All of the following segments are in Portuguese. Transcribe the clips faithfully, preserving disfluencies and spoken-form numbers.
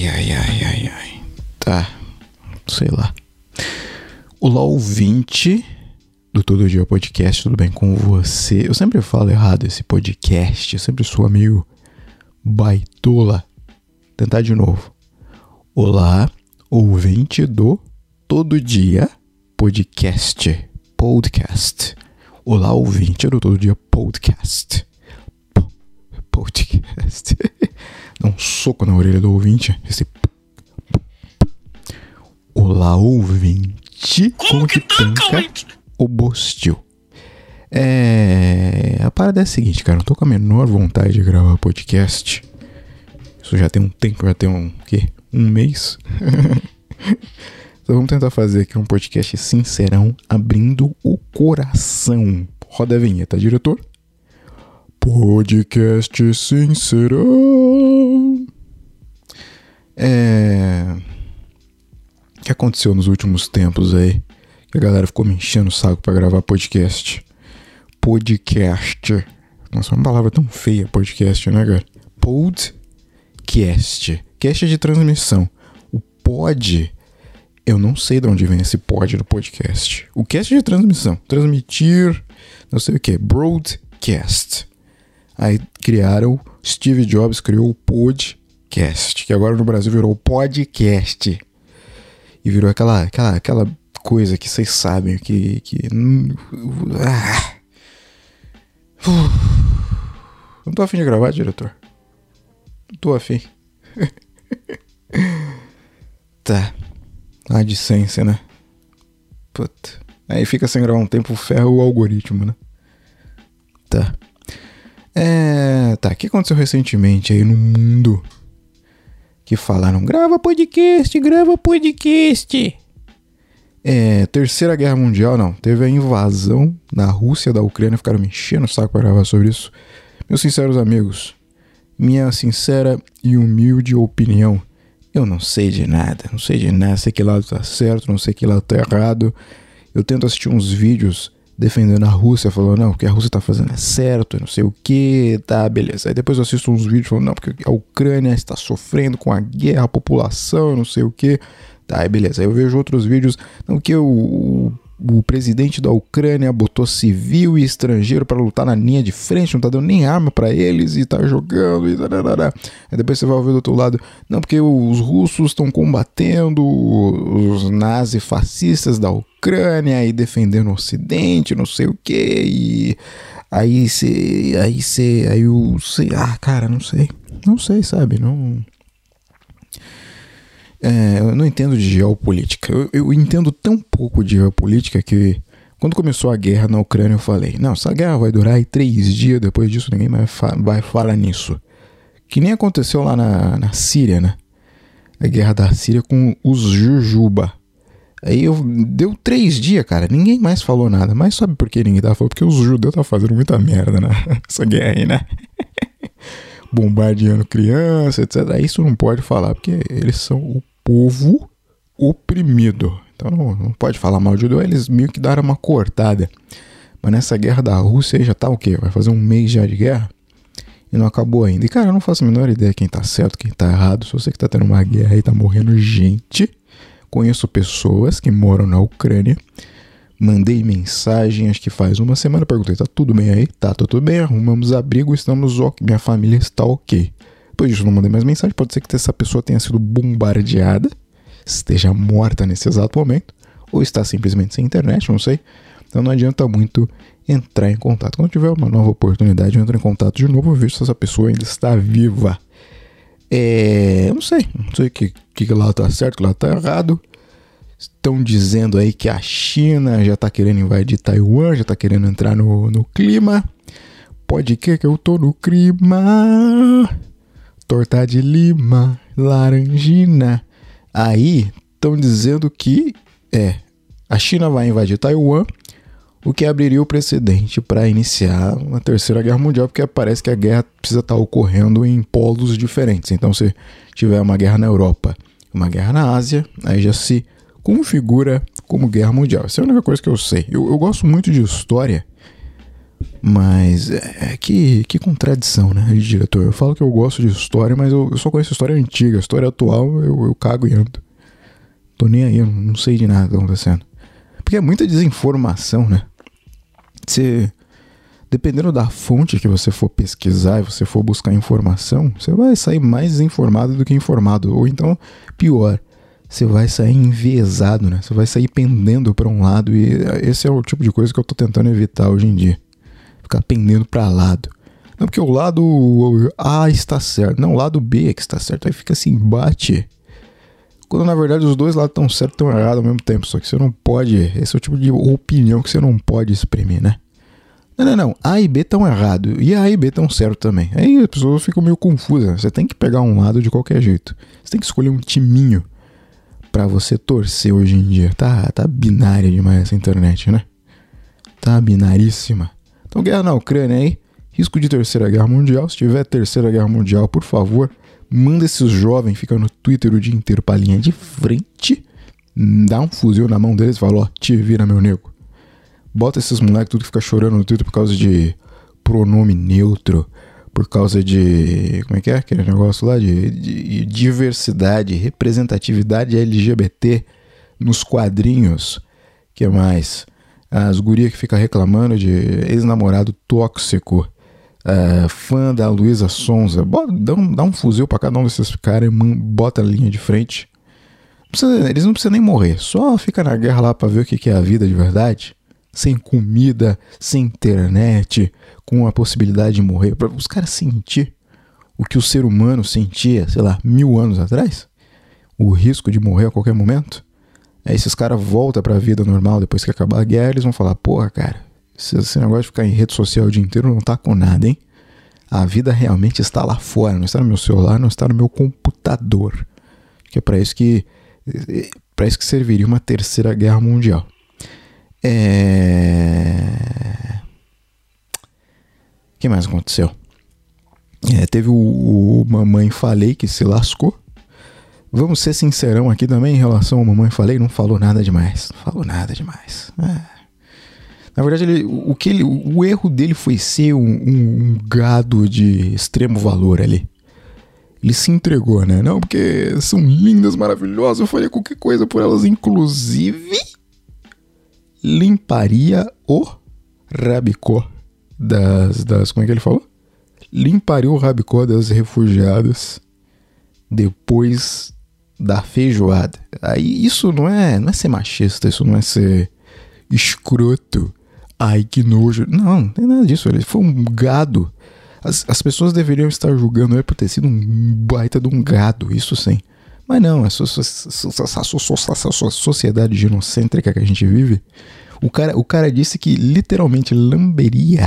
Ai, ai, ai, ai, ai. Tá, sei lá. Olá, ouvinte do Todo Dia Podcast, tudo bem com você? Eu sempre falo errado esse podcast, eu sempre sou meio baitola. Tentar de novo. Olá, ouvinte do Todo Dia Podcast. Podcast. Olá, ouvinte do Todo Dia Podcast. Podcast. Dá um soco na orelha do ouvinte. Esse... Olá, ouvinte. Como que tanca o Bostil? É... A parada é a seguinte, cara. Eu não tô com a menor vontade de gravar podcast. Isso já tem um tempo, já tem um... O quê? Um mês? Então vamos tentar fazer aqui um podcast sincerão, abrindo o coração. Roda a vinheta, diretor. Podcast sincerão. É... O que aconteceu nos últimos tempos aí? Que a galera ficou me enchendo o saco pra gravar podcast. Podcast. Nossa, é uma palavra tão feia, podcast, né, cara? Podcast. Cast de transmissão. O pod... Eu não sei de onde vem esse pod do podcast. O cast de transmissão. Transmitir... Não sei o que. Broadcast. Aí criaram... Steve Jobs criou o podcast. Que agora no Brasil virou podcast. E virou aquela, aquela, aquela coisa que vocês sabem que... que ah. Não tô afim de gravar, diretor. Não tô afim. Tá. A adicência, né? Puta. Aí fica sem gravar um tempo, ferra o algoritmo, né? Tá. É... Tá, o que aconteceu recentemente aí no mundo? Que falaram, grava podcast, grava podcast. É, Terceira Guerra Mundial, não. Teve a invasão na Rússia da Ucrânia. Ficaram me enchendo o saco pra gravar sobre isso. Meus sinceros amigos, minha sincera e humilde opinião, eu não sei de nada. Não sei de nada, sei que lado tá certo, não sei que lado tá errado. Eu tento assistir uns vídeos defendendo a Rússia, falando, não, o que a Rússia tá fazendo é certo, não sei o que, tá, beleza. Aí depois eu assisto uns vídeos falando, não, porque a Ucrânia está sofrendo com a guerra, a população, não sei o que, tá, aí beleza. Aí eu vejo outros vídeos, não, que o, o, o presidente da Ucrânia botou civil e estrangeiro pra lutar na linha de frente, não tá dando nem arma pra eles e tá jogando e tarará. Aí depois você vai ver do outro lado, não, porque os russos estão combatendo os nazifascistas da Ucrânia e defendendo o Ocidente, não sei o que, e aí você, aí você, aí o, sei, ah, cara, não sei, não sei, sabe, não... É, eu não entendo de geopolítica. Eu, eu entendo tão pouco de geopolítica que quando começou a guerra na Ucrânia eu falei, não, essa guerra vai durar aí três dias, depois disso ninguém mais fa- vai falar nisso. Que nem aconteceu lá na, na Síria, né? A guerra da Síria com os Jujuba. Aí eu, deu três dias, cara, ninguém mais falou nada. Mas sabe por que ninguém tava falando? Porque os judeus estavam fazendo muita merda nessa guerra aí, né? Bombardeando criança, etcétera. Isso não pode falar, porque eles são o povo oprimido. Então não, não pode falar mal de judeu. Eles meio que deram uma cortada. Mas nessa guerra da Rússia aí já tá o quê? Vai fazer um mês já de guerra? E não acabou ainda. E cara, eu não faço a menor ideia quem tá certo, quem tá errado. Só sei que tá tendo uma guerra aí, tá morrendo gente. Conheço pessoas que moram na Ucrânia. Mandei mensagem, acho que faz uma semana, perguntei, tá tudo bem aí? Tá, tá tudo bem, arrumamos abrigo, estamos ok, minha família está ok. Depois disso não mandei mais mensagem, pode ser que essa pessoa tenha sido bombardeada, esteja morta nesse exato momento, ou está simplesmente sem internet, não sei. Então não adianta muito entrar em contato. Quando tiver uma nova oportunidade, eu entro em contato de novo e vejo se essa pessoa ainda está viva. É... Eu não sei, não sei que, que lá tá certo, que lá tá errado. Estão dizendo aí que a China já tá querendo invadir Taiwan, já tá querendo entrar no, no clima. Pode que que eu tô no clima. Torta de lima, laranjina. Aí estão dizendo que é, a China vai invadir Taiwan, o que abriria o precedente para iniciar uma terceira guerra mundial, porque parece que a guerra precisa estar ocorrendo em polos diferentes. Então se tiver uma guerra na Europa, uma guerra na Ásia, aí já se configura como guerra mundial. Essa é a única coisa que eu sei. Eu, eu gosto muito de história, Mas é que, que contradição, né, de diretor. Eu falo que eu gosto de história, mas eu, eu só conheço história antiga. História atual eu, eu cago e ando. Tô nem aí, eu não sei de nada que tá acontecendo. Porque é muita desinformação, né? Você, dependendo da fonte que você for pesquisar e você for buscar informação, você vai sair mais desinformado do que informado. Ou então, pior, você vai sair enviesado, né? Você vai sair pendendo para um lado. E esse é o tipo de coisa que eu tô tentando evitar hoje em dia. Ficar pendendo para lado. Não, porque o lado A está certo. Não, o lado B é que está certo. Aí fica assim, bate. Quando na verdade os dois lados estão certos e estão errados ao mesmo tempo. Só que você não pode... Esse é o tipo de opinião que você não pode exprimir, né? Não, não, não. A e B estão errados. E A e B estão certos também. Aí as pessoas ficam meio confusas. Você tem que pegar um lado de qualquer jeito. Você tem que escolher um timinho pra você torcer hoje em dia. Tá, tá binária demais essa internet, né? Tá binaríssima. Então, guerra na Ucrânia aí, risco de terceira guerra mundial. Se tiver terceira guerra mundial, por favor, manda esses jovens ficar no Twitter o dia inteiro pra linha de frente, dá um fuzil na mão deles e fala, ó, te vira, meu nego. Bota esses moleques tudo que fica chorando no Twitter por causa de pronome neutro, por causa de, como é que é aquele negócio lá, de, de diversidade, representatividade L G B T nos quadrinhos, que mais? As gurias que ficam reclamando de ex-namorado tóxico, uh, fã da Luísa Sonza. Bota, dá, um, dá um fuzil pra cada um desses caras e bota a linha de frente. Não precisa, eles não precisam nem morrer. Só fica na guerra lá pra ver o que, que é a vida de verdade. Sem comida, sem internet, com a possibilidade de morrer. Pra os caras sentir o que o ser humano sentia, sei lá, mil anos atrás. O risco de morrer a qualquer momento. Aí esses caras voltam pra vida normal depois que acabar a guerra, eles vão falar, porra, cara, esse, esse negócio de ficar em rede social o dia inteiro não tá com nada, hein? A vida realmente está lá fora, não está no meu celular, não está no meu computador. Que é pra isso que, pra isso que serviria uma terceira guerra mundial. É... O que mais aconteceu? É, teve o, o Mamãe Falei que se lascou. Vamos ser sincerão aqui também em relação ao Mamãe Falei, não falou nada demais. Não falou nada demais. É. Na verdade, ele, o, que ele, o erro dele foi ser um, um, um gado de extremo valor ali. Ele se entregou, né? Não, porque são lindas, maravilhosas, eu faria qualquer coisa por elas. Inclusive, limparia o rabicó das, das... Como é que ele falou? Limparia o rabicó das refugiadas depois da feijoada. Aí isso não é, não é ser machista, isso não é ser escroto. Ai, que nojo. Não, não tem nada disso. Ele foi um gado. As, as pessoas deveriam estar julgando ele por ter sido um baita de um gado, isso sim. Mas não, essa, essa, essa, essa sociedade genocêntrica que a gente vive, o cara, o cara disse que literalmente lamberia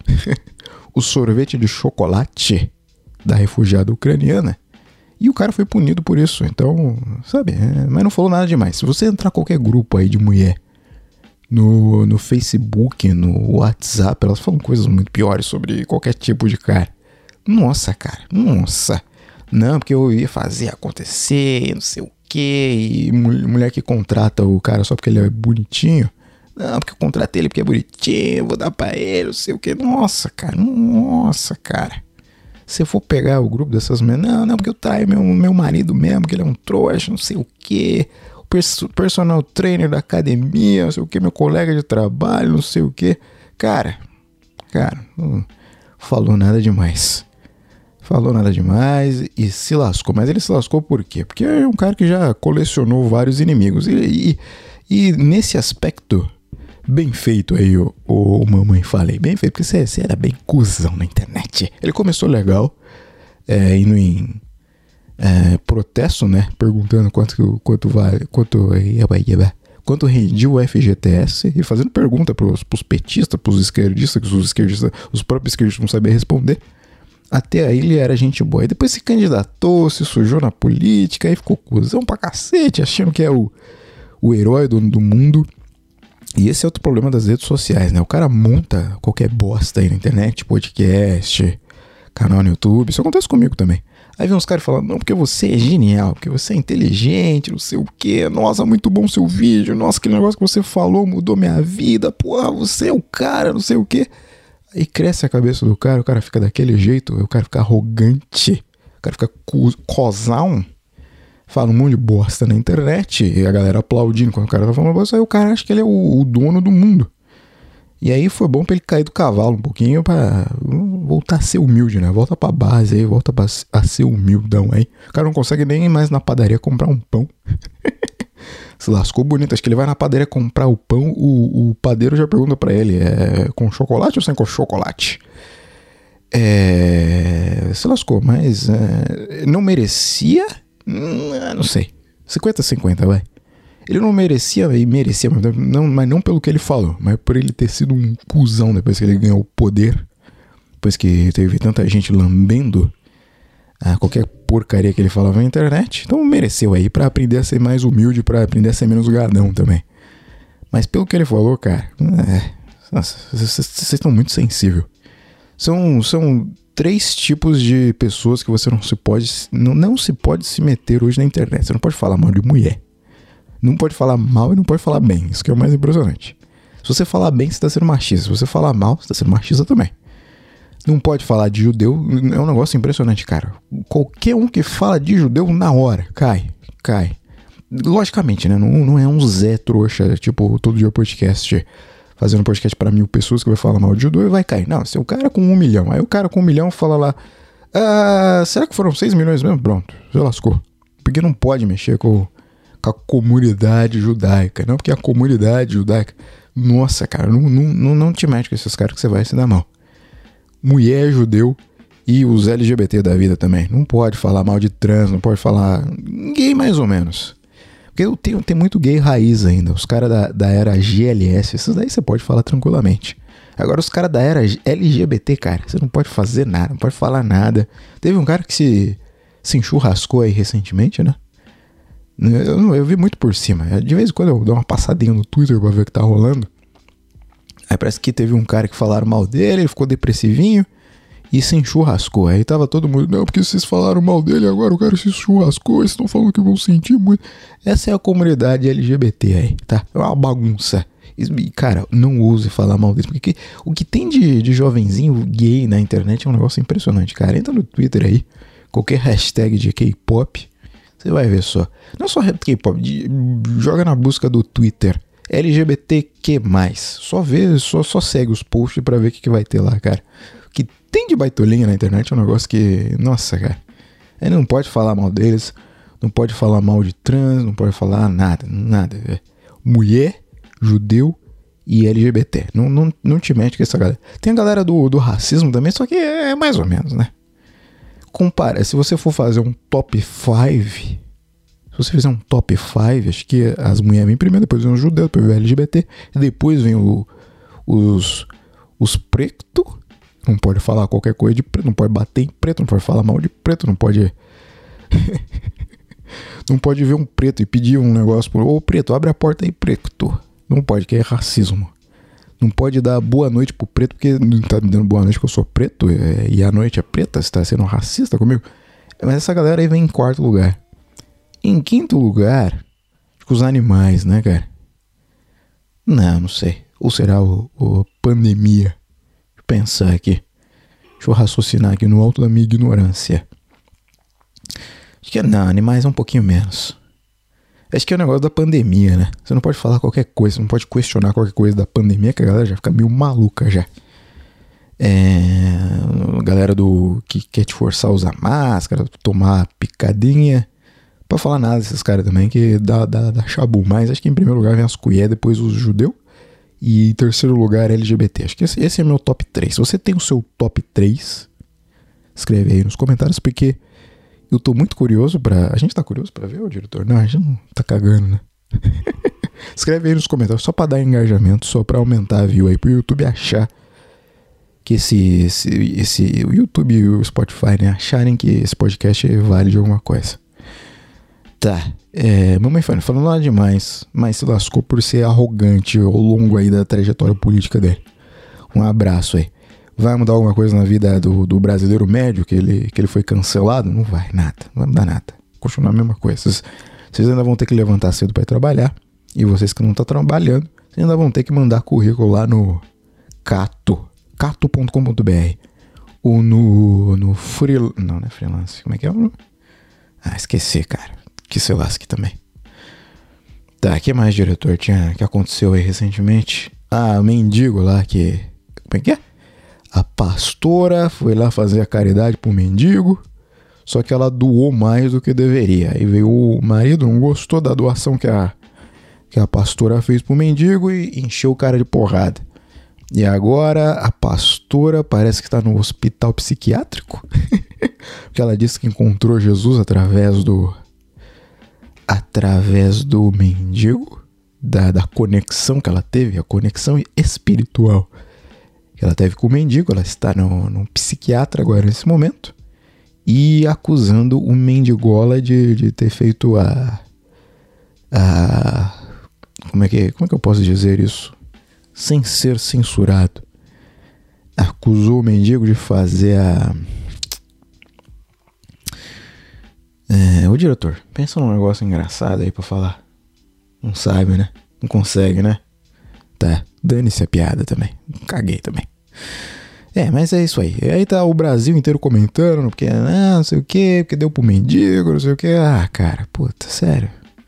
o sorvete de chocolate da refugiada ucraniana. E o cara foi punido por isso. Então, sabe, é, mas não falou nada demais. Se você entrar em qualquer grupo aí de mulher no, no Facebook, no WhatsApp, elas falam coisas muito piores sobre qualquer tipo de cara. Nossa, cara, nossa. Não, porque eu ia fazer acontecer, não sei o quê. E mulher que contrata o cara só porque ele é bonitinho. Não, porque eu contratei ele porque é bonitinho, vou dar pra ele, não sei o quê. Nossa, cara, nossa, cara. Se for pegar o grupo dessas mulheres, não, não, porque eu traio meu, meu marido mesmo, que ele é um trouxa, não sei o quê. O pers- personal trainer da academia, não sei o quê, meu colega de trabalho, não sei o quê. Cara, cara, não falou nada demais. Falou nada demais e se lascou. Mas ele se lascou por quê? Porque é um cara que já colecionou vários inimigos. E, e, e nesse aspecto, bem feito aí o, o Mamãe Falei. Bem feito, porque você, você era bem cuzão na internet. Ele começou legal, é, indo em é, protesto, né? Perguntando quanto, quanto vale, quanto, quanto rendia o F G T S e fazendo pergunta pros, pros petistas, pros esquerdistas, que os esquerdistas, os próprios esquerdistas não sabiam responder. Até aí ele era gente boa. E depois se candidatou, se sujou na política, aí ficou cuzão pra cacete, achando que é o, o herói do, do mundo. E esse é outro problema das redes sociais, né? O cara monta qualquer bosta aí na internet, podcast, canal no YouTube. Isso acontece comigo também. Aí vem uns caras falando, não, porque você é genial, porque você é inteligente, não sei o quê. Nossa, muito bom seu vídeo. Nossa, aquele negócio que você falou mudou minha vida. Porra, você é o cara, não sei o quê. Aí cresce a cabeça do cara, o cara fica daquele jeito, o cara fica arrogante, o cara fica cozão, fala um monte de bosta na internet, e a galera aplaudindo quando o cara tá falando bosta, aí o cara acha que ele é o, o dono do mundo. E aí foi bom pra ele cair do cavalo um pouquinho pra voltar a ser humilde, né? Volta pra base aí, volta pra, a ser humildão aí. O cara não consegue nem ir mais na padaria comprar um pão. Se lascou bonito. Acho que ele vai na padaria comprar o pão, o, o padeiro já pergunta pra ele, é com chocolate ou sem com chocolate? É... Se lascou, mas é, não merecia? Não sei. cinquenta a cinquenta, vai. Ele não merecia, e merecia, mas não, mas não pelo que ele falou, mas por ele ter sido um cuzão depois que ele ganhou o poder, depois que teve tanta gente lambendo ah, qualquer porcaria que ele falava na internet. Então mereceu aí pra aprender a ser mais humilde, pra aprender a ser menos gadão também. Mas pelo que ele falou, cara, é, nossa, vocês estão muito sensíveis. São, são três tipos de pessoas que você não se pode, não, não se pode se meter hoje na internet. Você não pode falar mal de mulher. Não pode falar mal e não pode falar bem. Isso que é o mais impressionante. Se você falar bem, você está sendo machista. Se você falar mal, você está sendo machista também. Não pode falar de judeu. É um negócio impressionante, cara. Qualquer um que fala de judeu, na hora, cai. Cai. Logicamente, né? Não, não é um Zé trouxa, tipo, todo dia podcast, fazendo podcast para mil pessoas que vai falar mal de judeu e vai cair. Não, se o cara com um milhão. Aí o cara com um milhão fala lá, ah, será que foram seis milhões mesmo? Pronto, já lascou. Porque não pode mexer com... com a comunidade judaica, não, porque a comunidade judaica, nossa, cara, não, não, não te mete com esses caras que você vai se dar mal. Mulher, judeu e os L G B T da vida também, não pode falar mal de trans, não pode falar gay mais ou menos, porque eu tenho, tem muito gay raiz ainda, os caras da, da era G L S, esses daí você pode falar tranquilamente. Agora os caras da era L G B T, cara, você não pode fazer nada, não pode falar nada. Teve um cara que se, se enxurrascou aí recentemente, né? Eu, eu vi muito por cima. De vez em quando eu dou uma passadinha no Twitter pra ver o que tá rolando. Aí parece que teve um cara que falaram mal dele, ele ficou depressivinho e se enxurrascou. Aí tava todo mundo, não, porque vocês falaram mal dele, agora o cara se enxurrascou, eles estão falando que vão sentir muito. Essa é a comunidade L G B T aí, tá? É uma bagunça. E, cara, não ouse falar mal deles, porque o que tem de, de jovenzinho gay na internet é um negócio impressionante, cara. Entra no Twitter aí, qualquer hashtag de K-pop, você vai ver só. Não só K-pop, joga na busca do Twitter L G B T Q mais. Só vê, só, só segue os posts pra ver o que, que vai ter lá, cara. O que tem de baitolinha na internet é um negócio que... Nossa, cara. Aí não pode falar mal deles, não pode falar mal de trans, não pode falar nada, nada. Véio. Mulher, judeu e L G B T. Não, não, não te mete com essa galera. Tem a galera do, do racismo também, só que é mais ou menos, né? Compara, se você for fazer um top cinco, se você fizer um top cinco, acho que as mulheres vêm primeiro, depois vem os judeus, depois vem o L G B T, e depois vem o, os, os preto, não pode falar qualquer coisa de preto, não pode bater em preto, não pode falar mal de preto, não pode... não pode ver um preto e pedir um negócio pro... Ô preto, abre a porta aí, preto. Não pode, que é racismo. Não pode dar boa noite pro preto, porque não tá me dando boa noite que eu sou preto, e a noite é preta, você tá sendo racista comigo? Mas essa galera aí vem em quarto lugar. Em quinto lugar, acho que os animais, né, cara? Não, não sei. Ou será o, o pandemia? Deixa eu pensar aqui. Deixa eu raciocinar aqui no alto da minha ignorância. Acho que não, animais é um pouquinho menos. Acho que é o negócio da pandemia, né? Você não pode falar qualquer coisa, você não pode questionar qualquer coisa da pandemia, que a galera já fica meio maluca já. É... A galera do que quer te forçar a usar máscara, tomar picadinha. Não pode falar nada desses caras também, que dá, dá, dá chabu. Mas acho que em primeiro lugar vem as colheres, depois os judeus. E em terceiro lugar L G B T. Acho que esse, esse é meu top três. Se você tem o seu top três, escreve aí nos comentários, porque... eu tô muito curioso pra... A gente tá curioso pra ver, ô diretor? Não, a gente não tá cagando, né? Escreve aí nos comentários, só pra dar engajamento, só pra aumentar a view aí, pro YouTube achar que esse... esse, esse o YouTube e o Spotify, né? Acharem que esse podcast vale de alguma coisa. Tá. É, mamãe Fanny, falando nada demais, mas se lascou por ser arrogante ao longo aí da trajetória política dele. Um abraço aí. Vai mudar alguma coisa na vida do, do brasileiro médio, que ele, que ele foi cancelado? Não vai, nada, não vai mudar nada. Continuar a mesma coisa. Vocês, vocês ainda vão ter que levantar cedo para ir trabalhar. E vocês que não estão trabalhando, vocês ainda vão ter que mandar currículo lá no Cato. cato ponto com ponto b r ou no, no free... Não, não é freelance. Como é que é? Ah, esqueci, cara. Que se lasque também. Tá, o que mais, diretor? Tinha, que aconteceu aí recentemente? Ah, o mendigo lá que... Como é que é? A pastora foi lá fazer a caridade pro mendigo, só que ela doou mais do que deveria. Aí veio o marido, não gostou da doação que a, que a pastora fez pro mendigo e encheu o cara de porrada. E agora a pastora parece que está no hospital psiquiátrico, porque ela disse que encontrou Jesus através do... através do mendigo, da, da conexão que ela teve, a conexão espiritual que ela teve com o mendigo. Ela está no, no psiquiatra agora nesse momento e acusando o mendigola de, de ter feito a, a como é que como é que eu posso dizer isso sem ser censurado? Acusou o mendigo de fazer a é, o diretor, pensa num negócio engraçado aí pra falar. Não sabe, né? Não consegue, né? Tá, dane-se a piada também. Caguei também. É, mas é isso aí. Aí tá o Brasil inteiro comentando, porque ah, não sei o que, porque deu pro mendigo, não sei o que. Ah, cara, puta, sério.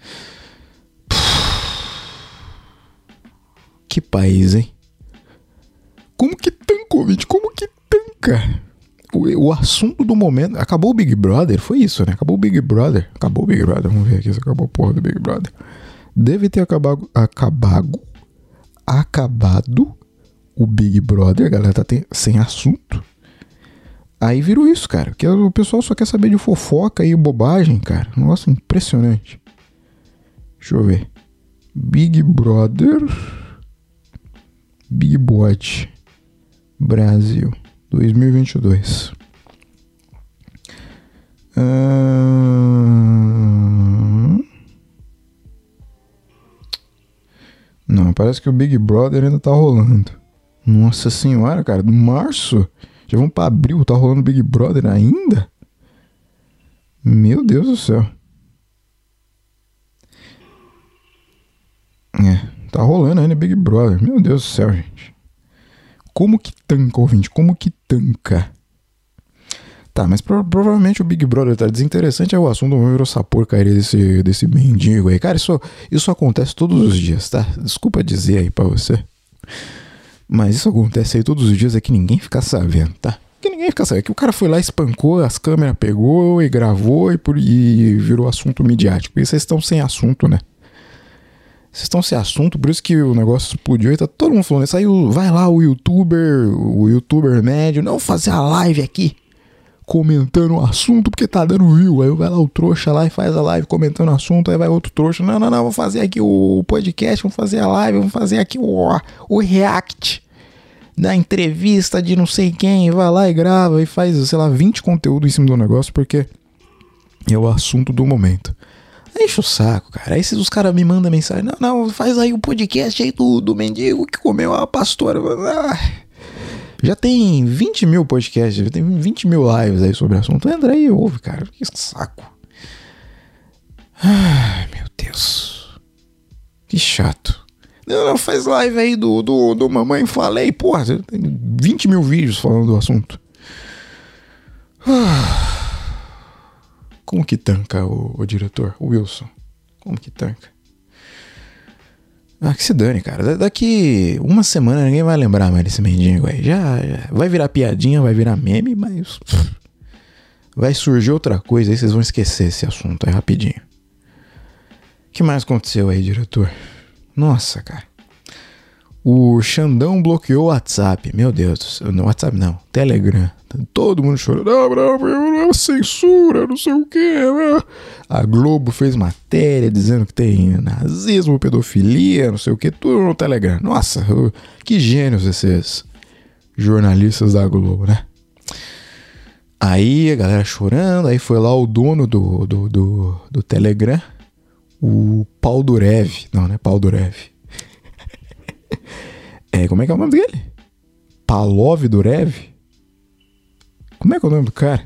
Que país, hein? Como que tanca, ouvinte? Como que tanca? O, o assunto do momento... Acabou o Big Brother? Foi isso, né? Acabou o Big Brother. Acabou o Big Brother. Vamos ver aqui se acabou a porra do Big Brother. Deve ter acabado... Acabado... Acabado o Big Brother. A galera tá tem, sem assunto. Aí virou isso, cara. Porque o pessoal só quer saber de fofoca e bobagem, cara. Um negócio impressionante. Deixa eu ver. Big Brother... Big Bot Brasil dois mil e vinte e dois. Hum... Não, parece que o Big Brother ainda tá rolando. Nossa senhora, cara, março? Já vamos pra abril, tá rolando Big Brother ainda? Meu Deus do céu. É. Tá rolando ainda Big Brother. Meu Deus do céu, gente. Como que tanca, ouvinte? Como que tanca? Tá, mas pro, provavelmente o Big Brother tá desinteressante. É o assunto, vamos ver essa porcaria desse, desse mendigo aí. Cara, isso, isso acontece todos os dias, tá? Desculpa dizer aí pra você. Mas isso acontece aí todos os dias, é que ninguém fica sabendo, tá? Que ninguém fica sabendo. Que o cara foi lá, espancou, as câmeras pegou e gravou e, por, e virou assunto midiático. E vocês estão sem assunto, né? Vocês estão sem assunto, por isso que o negócio explodiu e tá todo mundo falando isso. Aí vai lá o youtuber, o youtuber médio, não, fazer a live aqui, comentando o assunto porque tá dando view. Aí vai lá o trouxa lá e faz a live comentando o assunto, aí vai outro trouxa, não, não, não, vamos fazer aqui o podcast, vamos fazer a live, vamos fazer aqui o, o react da entrevista de não sei quem, vai lá e grava e faz, sei lá, vinte conteúdos em cima do negócio porque é o assunto do momento. Aí enche o saco, cara. Aí os caras me mandam mensagem. Não, não, faz aí o podcast aí do, do mendigo que comeu a pastora. Ah, já tem vinte mil podcasts, já tem vinte mil lives aí sobre o assunto. Entra aí e ouve, cara. Que saco. Ai, meu Deus. Que chato. Não, não, faz live aí do, do, do Mamãe Falei. Porra, tem vinte mil vídeos falando do assunto. Ah. Como que tanca o, o diretor, o Wilson? Como que tanca? Ah, que se dane, cara. Daqui uma semana ninguém vai lembrar mais desse mendigo aí. Já, já vai virar piadinha, vai virar meme, mas vai surgir outra coisa aí, vocês vão esquecer esse assunto aí rapidinho. O que mais aconteceu aí, diretor? Nossa, cara. O Xandão bloqueou o WhatsApp. Meu Deus. Não, WhatsApp não. Telegram. Todo mundo chorando. Ah, bravo, censura, não sei o que. A Globo fez matéria dizendo que tem nazismo, pedofilia, não sei o que. Tudo no Telegram. Nossa, que gênios esses jornalistas da Globo, né? Aí a galera chorando. Aí foi lá o dono do, do, do, do Telegram. O Paul Durev. Não, não é Paul Durev. É, como é que é o nome dele? Palov Durev? Como é que é o nome do cara?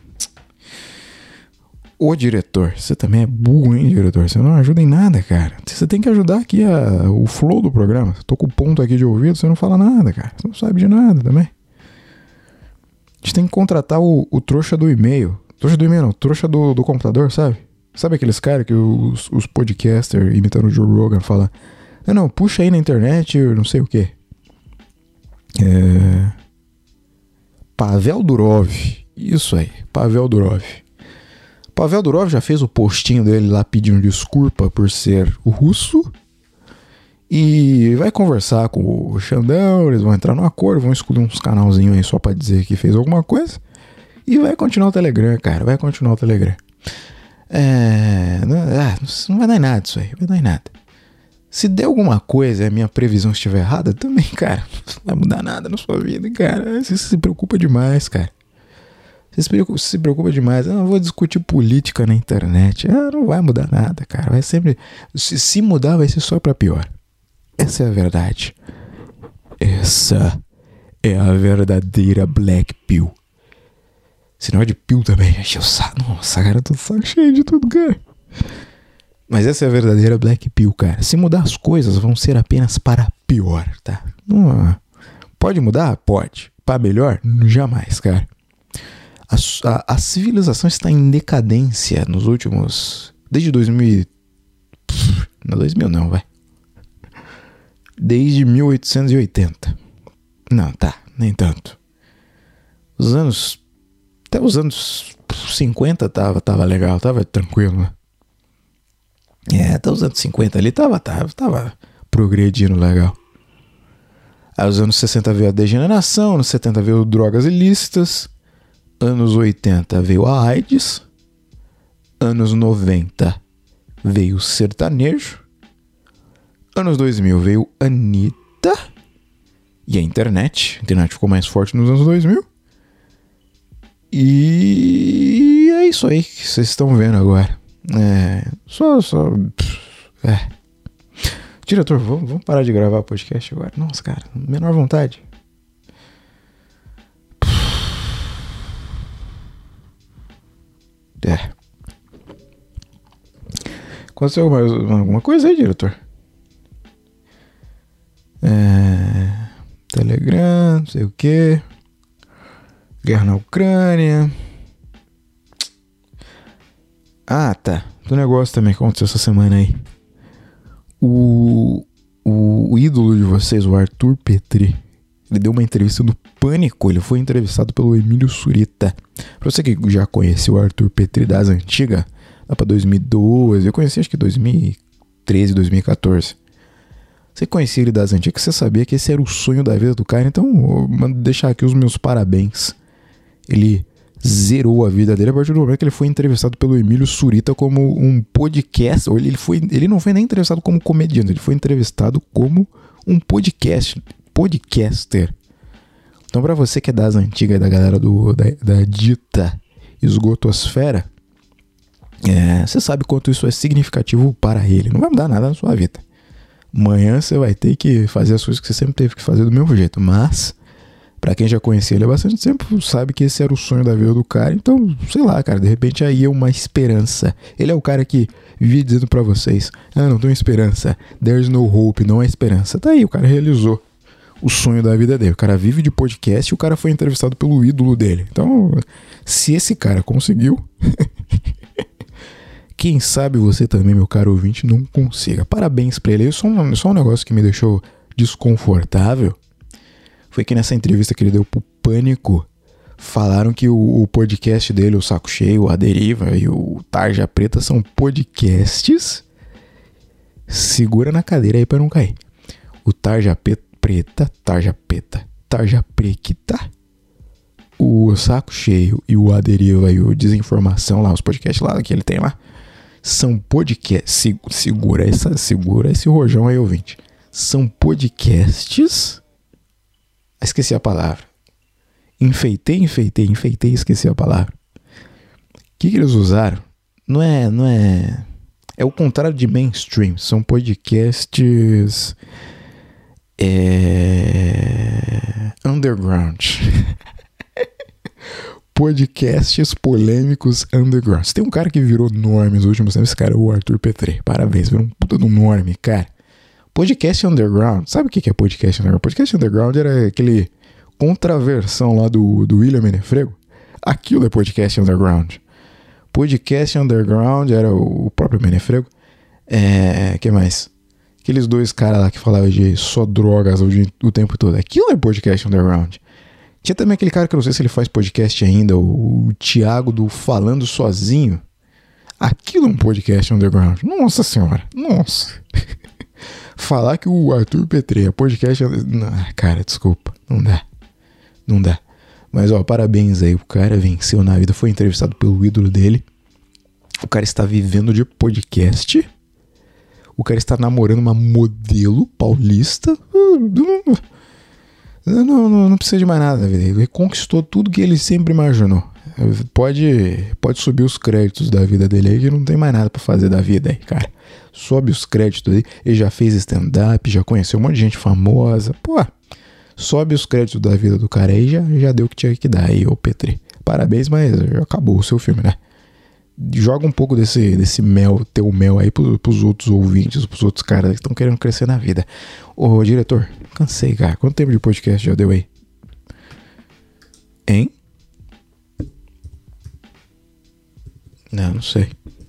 Ô diretor, você também é burro, hein, diretor? Você não ajuda em nada, cara. Você tem que ajudar aqui a, o flow do programa. Tô com o ponto aqui de ouvido, você não fala nada, cara. Você não sabe de nada também. gente tem que contratar o, o trouxa do e-mail. Trouxa do e-mail não, trouxa do, do computador, sabe? Sabe aqueles caras que os, os podcasters imitando o Joe Rogan falam: não, não, puxa aí na internet, não sei o que. É... Pavel Durov. Isso aí, Pavel Durov. Pavel Durov já fez o postinho dele lá pedindo desculpa por ser o russo. E vai conversar com o Xandão, eles vão entrar no acordo, vão escolher uns canalzinhos aí só pra dizer que fez alguma coisa. E vai continuar o Telegram, cara, vai continuar o Telegram. É, não, ah, não vai dar em nada isso aí, não vai dar em nada. Se der alguma coisa e a minha previsão estiver errada, também, cara, não vai mudar nada na sua vida, cara. Você se preocupa demais, cara. Você se preocupa, se preocupa demais. Eu não vou discutir política na internet. Ah, não vai mudar nada, cara. Vai sempre. Se, se mudar, vai ser só pra pior. Essa é a verdade. Essa é a verdadeira Black Pill. Sinal de pill também. Achei o saco. Nossa, cara, eu tô saco cheio de tudo, cara. Mas essa é a verdadeira Black Pill, cara. Se mudar as coisas, vão ser apenas para pior, tá? Não, pode mudar? Pode. Para melhor? Jamais, cara. A, a, a civilização está em decadência nos últimos... Desde dois mil... Não, dois mil não, vai. Desde mil oitocentos e oitenta. Não, tá, nem tanto. Os anos... Até os anos cinquenta tava, tava legal, tava tranquilo, né? É, até os anos cinquenta ali tava, tava, tava progredindo legal. Aí os anos sessenta veio a degeneração, anos setenta veio drogas ilícitas, anos oitenta veio a AIDS, anos noventa veio o sertanejo, anos dois mil veio a Anitta e a internet. A internet ficou mais forte nos anos dois mil. E é isso aí que vocês estão vendo agora. É, só, só, é. Diretor, vamos, vamos parar de gravar podcast agora. Nossa, cara, menor vontade. É. Aconteceu mais alguma coisa aí, diretor? É, Telegram, não sei o que. Guerra na Ucrânia. Ah, tá. Do negócio também que aconteceu essa semana aí. O, o, o ídolo de vocês, o Arthur Petri, ele deu uma entrevista no Pânico. Ele foi entrevistado pelo Emílio Surita. Pra você que já conheceu o Arthur Petri das antigas, lá pra dois mil e doze, eu conheci acho que dois mil e treze, dois mil e quatorze. Você conhecia ele das antigas, você sabia que esse era o sonho da vida do cara. Então, eu mando deixar aqui os meus parabéns. Ele zerou a vida dele a partir do momento que ele foi entrevistado pelo Emílio Surita como um podcast. Ou ele, foi, ele não foi nem entrevistado como comediante, ele foi entrevistado como um podcast, podcaster. Então, pra você que é das antigas, da galera do, da, da dita esgotosfera, é, você sabe quanto isso é significativo para ele. Não vai mudar nada na sua vida. Amanhã você vai ter que fazer as coisas que você sempre teve que fazer do mesmo jeito. Mas, pra quem já conhecia ele há bastante tempo, sabe que esse era o sonho da vida do cara. Então, sei lá, cara, de repente aí é uma esperança. Ele é o cara que vive dizendo pra vocês: ah, não tenho esperança. There's no hope, não há esperança. Tá aí, o cara realizou o sonho da vida dele. O cara vive de podcast e o cara foi entrevistado pelo ídolo dele. Então, se esse cara conseguiu... Quem sabe você também, meu caro ouvinte, não consiga. Parabéns pra ele. Só um, só um negócio que me deixou desconfortável foi que nessa entrevista que ele deu pro Pânico, falaram que o, o podcast dele, o Saco Cheio, a Deriva e o Tarja Preta são podcasts. Segura na cadeira aí pra não cair. O Tarja Preta, Tarja Preta, Tarja Prequita, o Saco Cheio e o A Deriva e o Desinformação lá, os podcasts lá que ele tem lá, são podcasts, segura, essa, segura esse rojão aí, ouvinte. São podcasts... Esqueci a palavra. Enfeitei, enfeitei, enfeitei, esqueci a palavra. O que, que eles usaram? Não é, não é... É o contrário de mainstream. São podcasts... É... Underground. Podcasts polêmicos underground. Tem um cara que virou norme nos últimos tempos. Esse cara é o Arthur Petri. Parabéns, virou um puta do norme, cara. Podcast underground. Sabe o que é podcast underground? Podcast underground era aquele contraversão lá do, do William Menefrego, aquilo é podcast underground. Podcast underground era o próprio Menefrego. É, que mais? Aqueles dois caras lá que falavam de só drogas o, dia, o tempo todo. Aquilo é podcast underground. Tinha também aquele cara que eu não sei se ele faz podcast ainda, o, o Thiago do Falando Sozinho. Aquilo é um podcast underground. Nossa senhora, nossa. Falar que o Arthur Petri é podcast... Não, cara, desculpa, não dá. Não dá. Mas, ó, parabéns aí. O cara venceu na vida, foi entrevistado pelo ídolo dele. O cara está vivendo de podcast. O cara está namorando uma modelo paulista. Não, não, não precisa de mais nada na vida. Ele conquistou tudo que ele sempre imaginou. Pode, pode subir os créditos da vida dele aí, que não tem mais nada pra fazer da vida aí, cara. Sobe os créditos aí. Ele já fez stand-up, já conheceu um monte de gente famosa. Pô, sobe os créditos da vida do cara aí, já, já deu o que tinha que dar aí, ô Petri. Parabéns, mas já acabou o seu filme, né? Joga um pouco desse, desse mel, teu mel aí pros, pros outros ouvintes, pros outros caras que estão querendo crescer na vida. Ô, diretor, cansei, cara. Quanto tempo de podcast já deu aí? Hein? Não, não sei.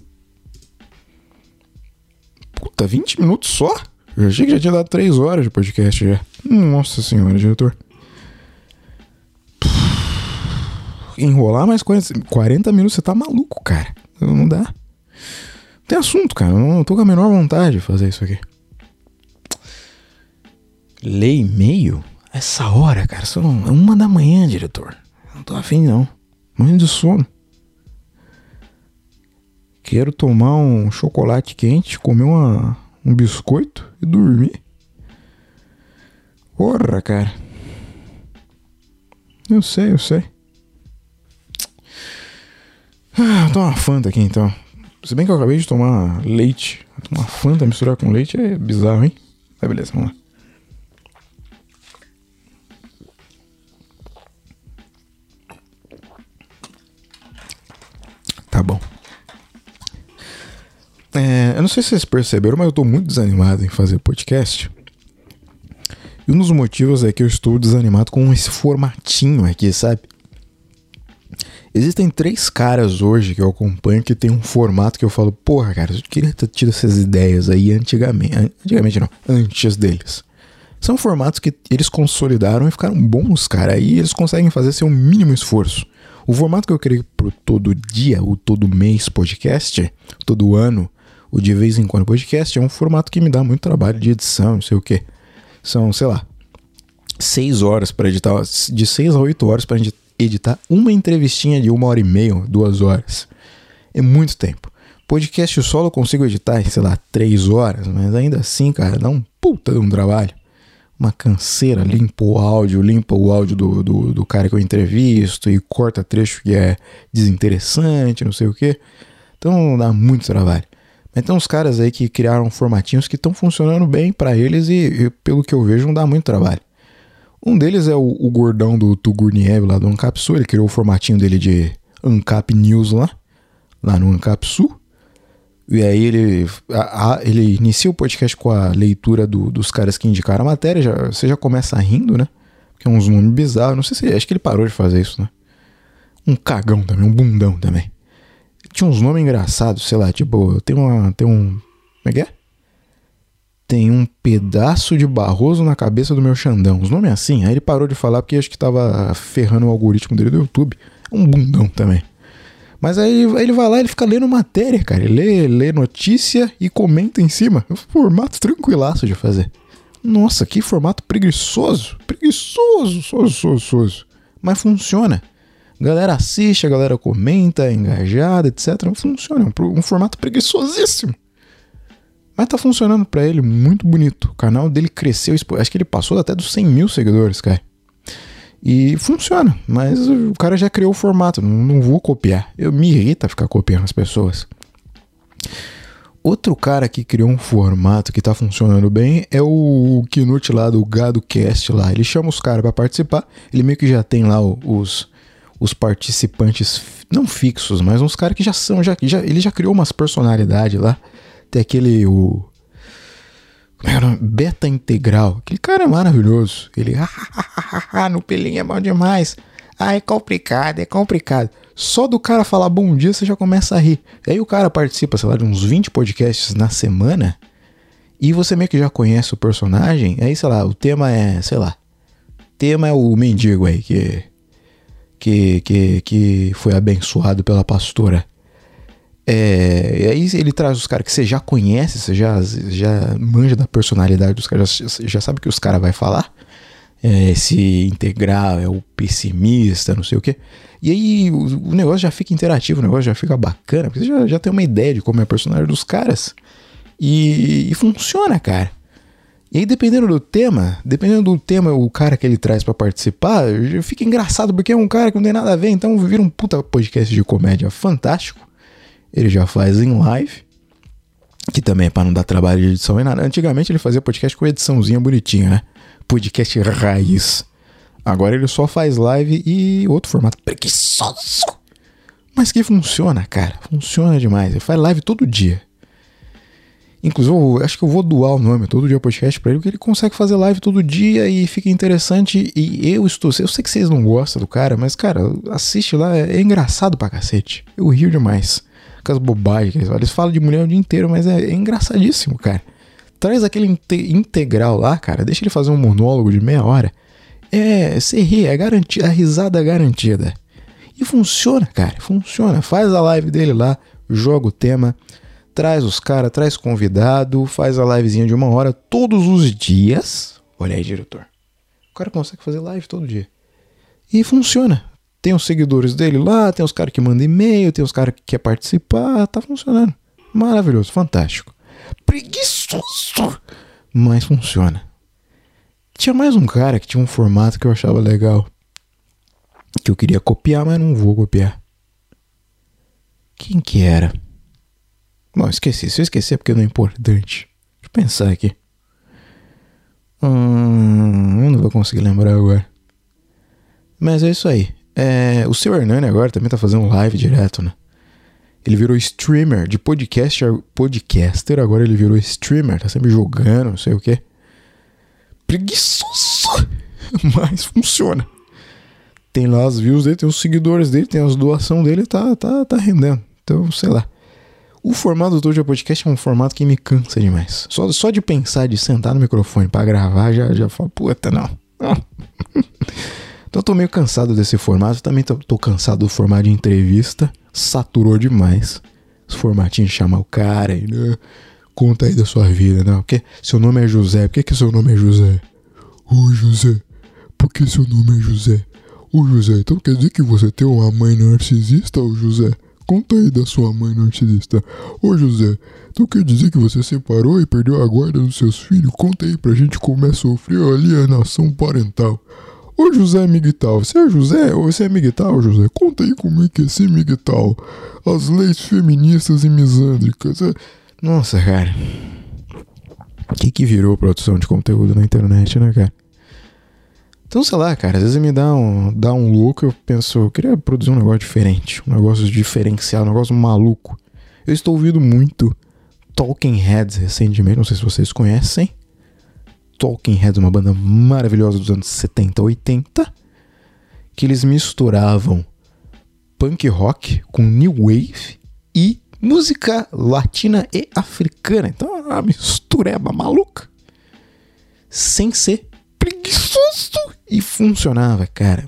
Puta, vinte minutos só? Eu achei que já tinha dado três horas de podcast já. Nossa senhora, diretor. Enrolar mais quarenta minutos, você tá maluco, cara. Não dá. Não tem assunto, cara. Eu não tô com a menor vontade de fazer isso aqui. Ler e-mail? Essa hora, cara. São uma da manhã, diretor. Não tô afim, não. Morrendo de sono. Quero tomar um chocolate quente, comer uma, um biscoito e dormir. Porra, cara. Eu sei, eu sei. Ah, vou tomar uma Fanta aqui então. Se bem que eu acabei de tomar leite. Tomar Fanta misturar com leite é bizarro, hein? Tá, beleza, vamos lá. Tá bom. É, eu não sei se vocês perceberam, mas eu tô muito desanimado em fazer podcast. E um dos motivos é que eu estou desanimado com esse formatinho aqui, sabe? Existem três caras hoje que eu acompanho que tem um formato que eu falo, porra, cara, eu queria ter tido essas ideias aí antigamente. Antigamente não, antes deles. São formatos que eles consolidaram e ficaram bons, cara. Aí eles conseguem fazer sem um mínimo esforço. O formato que eu criei pro todo dia, o todo mês podcast, todo ano, o de vez em quando podcast, é um formato que me dá muito trabalho de edição, não sei o quê. São, sei lá, seis horas para editar, de seis a oito horas para editar uma entrevistinha de uma hora e meia, duas horas. É muito tempo. Podcast solo eu consigo editar em, sei lá, três horas, mas ainda assim, cara, dá um puta de um trabalho. Uma canseira, limpa o áudio, limpa o áudio do, do, do cara que eu entrevisto e corta trecho que é desinteressante, não sei o quê. Então dá muito trabalho. Mas tem uns caras aí que criaram formatinhos que estão funcionando bem pra eles e, e, pelo que eu vejo, não dá muito trabalho. Um deles é o, o gordão do Tugurniev lá do Ancapsu. Ele criou o formatinho dele de Ancap News lá, lá no Ancapsu. E aí ele, a, a, ele inicia o podcast com a leitura do, dos caras que indicaram a matéria. Já, você já começa rindo, né? Porque é uns nomes bizarros. Não sei se... Acho que ele parou de fazer isso, né? Um cagão também, um bundão também. Tinha uns nomes engraçados, sei lá, tipo... Tem uma... Tem um... Como é que é? Tem um pedaço de Barroso na cabeça do meu Xandão. Os nomes é assim. Aí ele parou de falar porque acho que tava ferrando o algoritmo dele do YouTube. É um bundão também. Mas aí ele vai lá e ele fica lendo matéria, cara. Ele lê, lê notícia e comenta em cima. Formato tranquilaço de fazer. Nossa, que formato preguiçoso. Preguiçoso, soso, soso, soso. Mas funciona. Galera assiste, a galera comenta, é engajada, etcétera. Funciona. É um, um formato preguiçosíssimo. Mas tá funcionando pra ele, muito bonito. O canal dele cresceu, acho que ele passou até dos cem mil seguidores, cara. E funciona, mas o cara já criou o formato, não, não vou copiar. Eu me irrita ficar copiando as pessoas. Outro cara que criou um formato que tá funcionando bem é o Knut lá do GadoCast lá. Ele chama os caras pra participar, ele meio que já tem lá os, os participantes, não fixos, mas uns caras que já são, já, já, ele já criou umas personalidades lá. Tem aquele, o... Como é que é o nome? Beta Integral. Aquele cara é maravilhoso. Ele, ah, ah, ah, ah, no pelinho é bom demais. Ah, é complicado, é complicado. Só do cara falar bom dia, você já começa a rir. Aí o cara participa, sei lá, de uns vinte podcasts na semana. E você meio que já conhece o personagem. Aí, sei lá, o tema é, sei lá. O tema é o mendigo aí, que, que, que, que foi abençoado pela pastora. É, e aí ele traz os caras que você já conhece, você já, já manja da personalidade dos caras, já, já sabe que os caras vão falar. É, esse integral, é o pessimista, não sei o quê. E aí o, o negócio já fica interativo, o negócio já fica bacana, porque você já, já tem uma ideia de como é a personalidade dos caras. E, e funciona, cara. E aí dependendo do tema, dependendo do tema, o cara que ele traz pra participar, fica engraçado, porque é um cara que não tem nada a ver, então vira um puta podcast de comédia fantástico. Ele já faz em live, que também é pra não dar trabalho de edição e nada. Antigamente ele fazia podcast com ediçãozinha bonitinha, né? Podcast raiz. Agora ele só faz live e outro formato preguiçoso. Mas que funciona, cara. Funciona demais. Ele faz live todo dia. Inclusive, eu acho que eu vou doar o nome Todo Dia Podcast pra ele, porque ele consegue fazer live todo dia e fica interessante. E eu estou... Eu sei que vocês não gostam do cara, mas, cara, assiste lá. É engraçado pra cacete. Eu rio demais. Com as bobagens que eles falam. Eles falam de mulher o dia inteiro, mas é, é engraçadíssimo, cara. Traz aquele inte- integral lá, cara. Deixa ele fazer um monólogo de meia hora. É, você ri, é garantida, a risada é garantida. E funciona, cara, funciona. Faz a live dele lá, joga o tema, traz os caras, traz convidado, faz a livezinha de uma hora todos os dias. Olha aí, diretor. O cara consegue fazer live todo dia. E funciona. Tem os seguidores dele lá, tem os caras que mandam e-mail, tem os caras que querem participar, tá funcionando. Maravilhoso, fantástico. Preguiçoso, mas funciona. Tinha mais um cara que tinha um formato que eu achava legal, que eu queria copiar, mas não vou copiar. Quem que era? Bom, esqueci. Se eu esquecer é porque não é importante. Deixa eu pensar aqui. Hum, eu não vou conseguir lembrar agora. Mas é isso aí. É, o seu Hernani agora também tá fazendo live direto, né? Ele virou streamer de podcast, podcaster, agora ele virou streamer, tá sempre jogando, não sei o que. Preguiçoso, mas funciona. Tem lá as views dele, tem os seguidores dele, tem as doações dele, tá, tá, tá rendendo. Então, sei lá. O formato do Todo Dia Podcast é um formato que me cansa demais. Só, só de pensar, de sentar no microfone pra gravar, já, já falo, puta, não. não. Então eu tô meio cansado desse formato, também tô, tô cansado do formato de entrevista. Saturou demais. Esse formatinho de chamar o cara e, né? Conta aí da sua vida, né? Porque seu nome é José. Por que que seu nome é José? Ô José, por que seu nome é José? Ô José, então quer dizer que você tem uma mãe narcisista, ô José? Conta aí da sua mãe narcisista. Ô José, então quer dizer que você separou e perdeu a guarda dos seus filhos? Conta aí pra gente como é sofrer a alienação parental. Ô José Miguel, você é José ou você é Miguel, José? Conta aí como é que é ser Miguel. As leis feministas e misândricas. É... Nossa, cara. O que que virou produção de conteúdo na internet, né, cara? Então, sei lá, cara, às vezes me dá um, dá um louco, eu penso, eu queria produzir um negócio diferente, um negócio diferenciado, um negócio maluco. Eu estou ouvindo muito Talking Heads recentemente, não sei se vocês conhecem. Talking Heads, uma banda maravilhosa dos anos setenta, oitenta, que eles misturavam punk rock com new wave e música latina e africana. Então é uma mistureba maluca, sem ser preguiçoso, e funcionava, cara.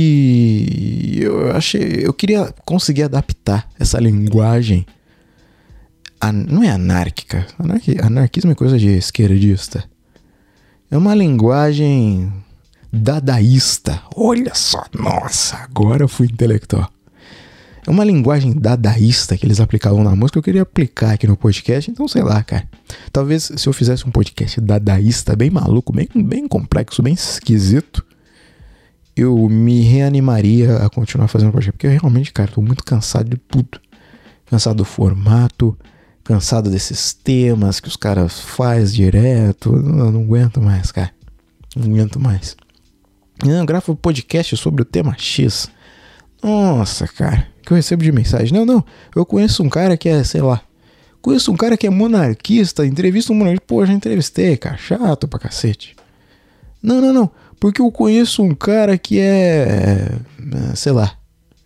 E eu achei, eu queria conseguir adaptar essa linguagem. An, não é anárquica, Anarqui, anarquismo é coisa de esquerdista. É uma linguagem dadaísta. Olha só, nossa, agora eu fui intelectual. É uma linguagem dadaísta que eles aplicavam na música, eu queria aplicar aqui no podcast, então sei lá, cara. Talvez se eu fizesse um podcast dadaísta bem maluco, bem, bem complexo, bem esquisito, eu me reanimaria a continuar fazendo o podcast, porque eu realmente, cara, tô muito cansado de tudo. Cansado do formato, cansado desses temas que os caras fazem direto. Eu não aguento mais, cara. Não aguento mais. Eu gravo um podcast sobre o tema X. Nossa, cara, que eu recebo de mensagem. Não, não, eu conheço um cara que é, sei lá, Conheço um cara que é monarquista, entrevista um monarquista. Pô, já entrevistei, cara. Chato pra cacete. Não, não, não. Porque eu conheço um cara que é... Sei lá.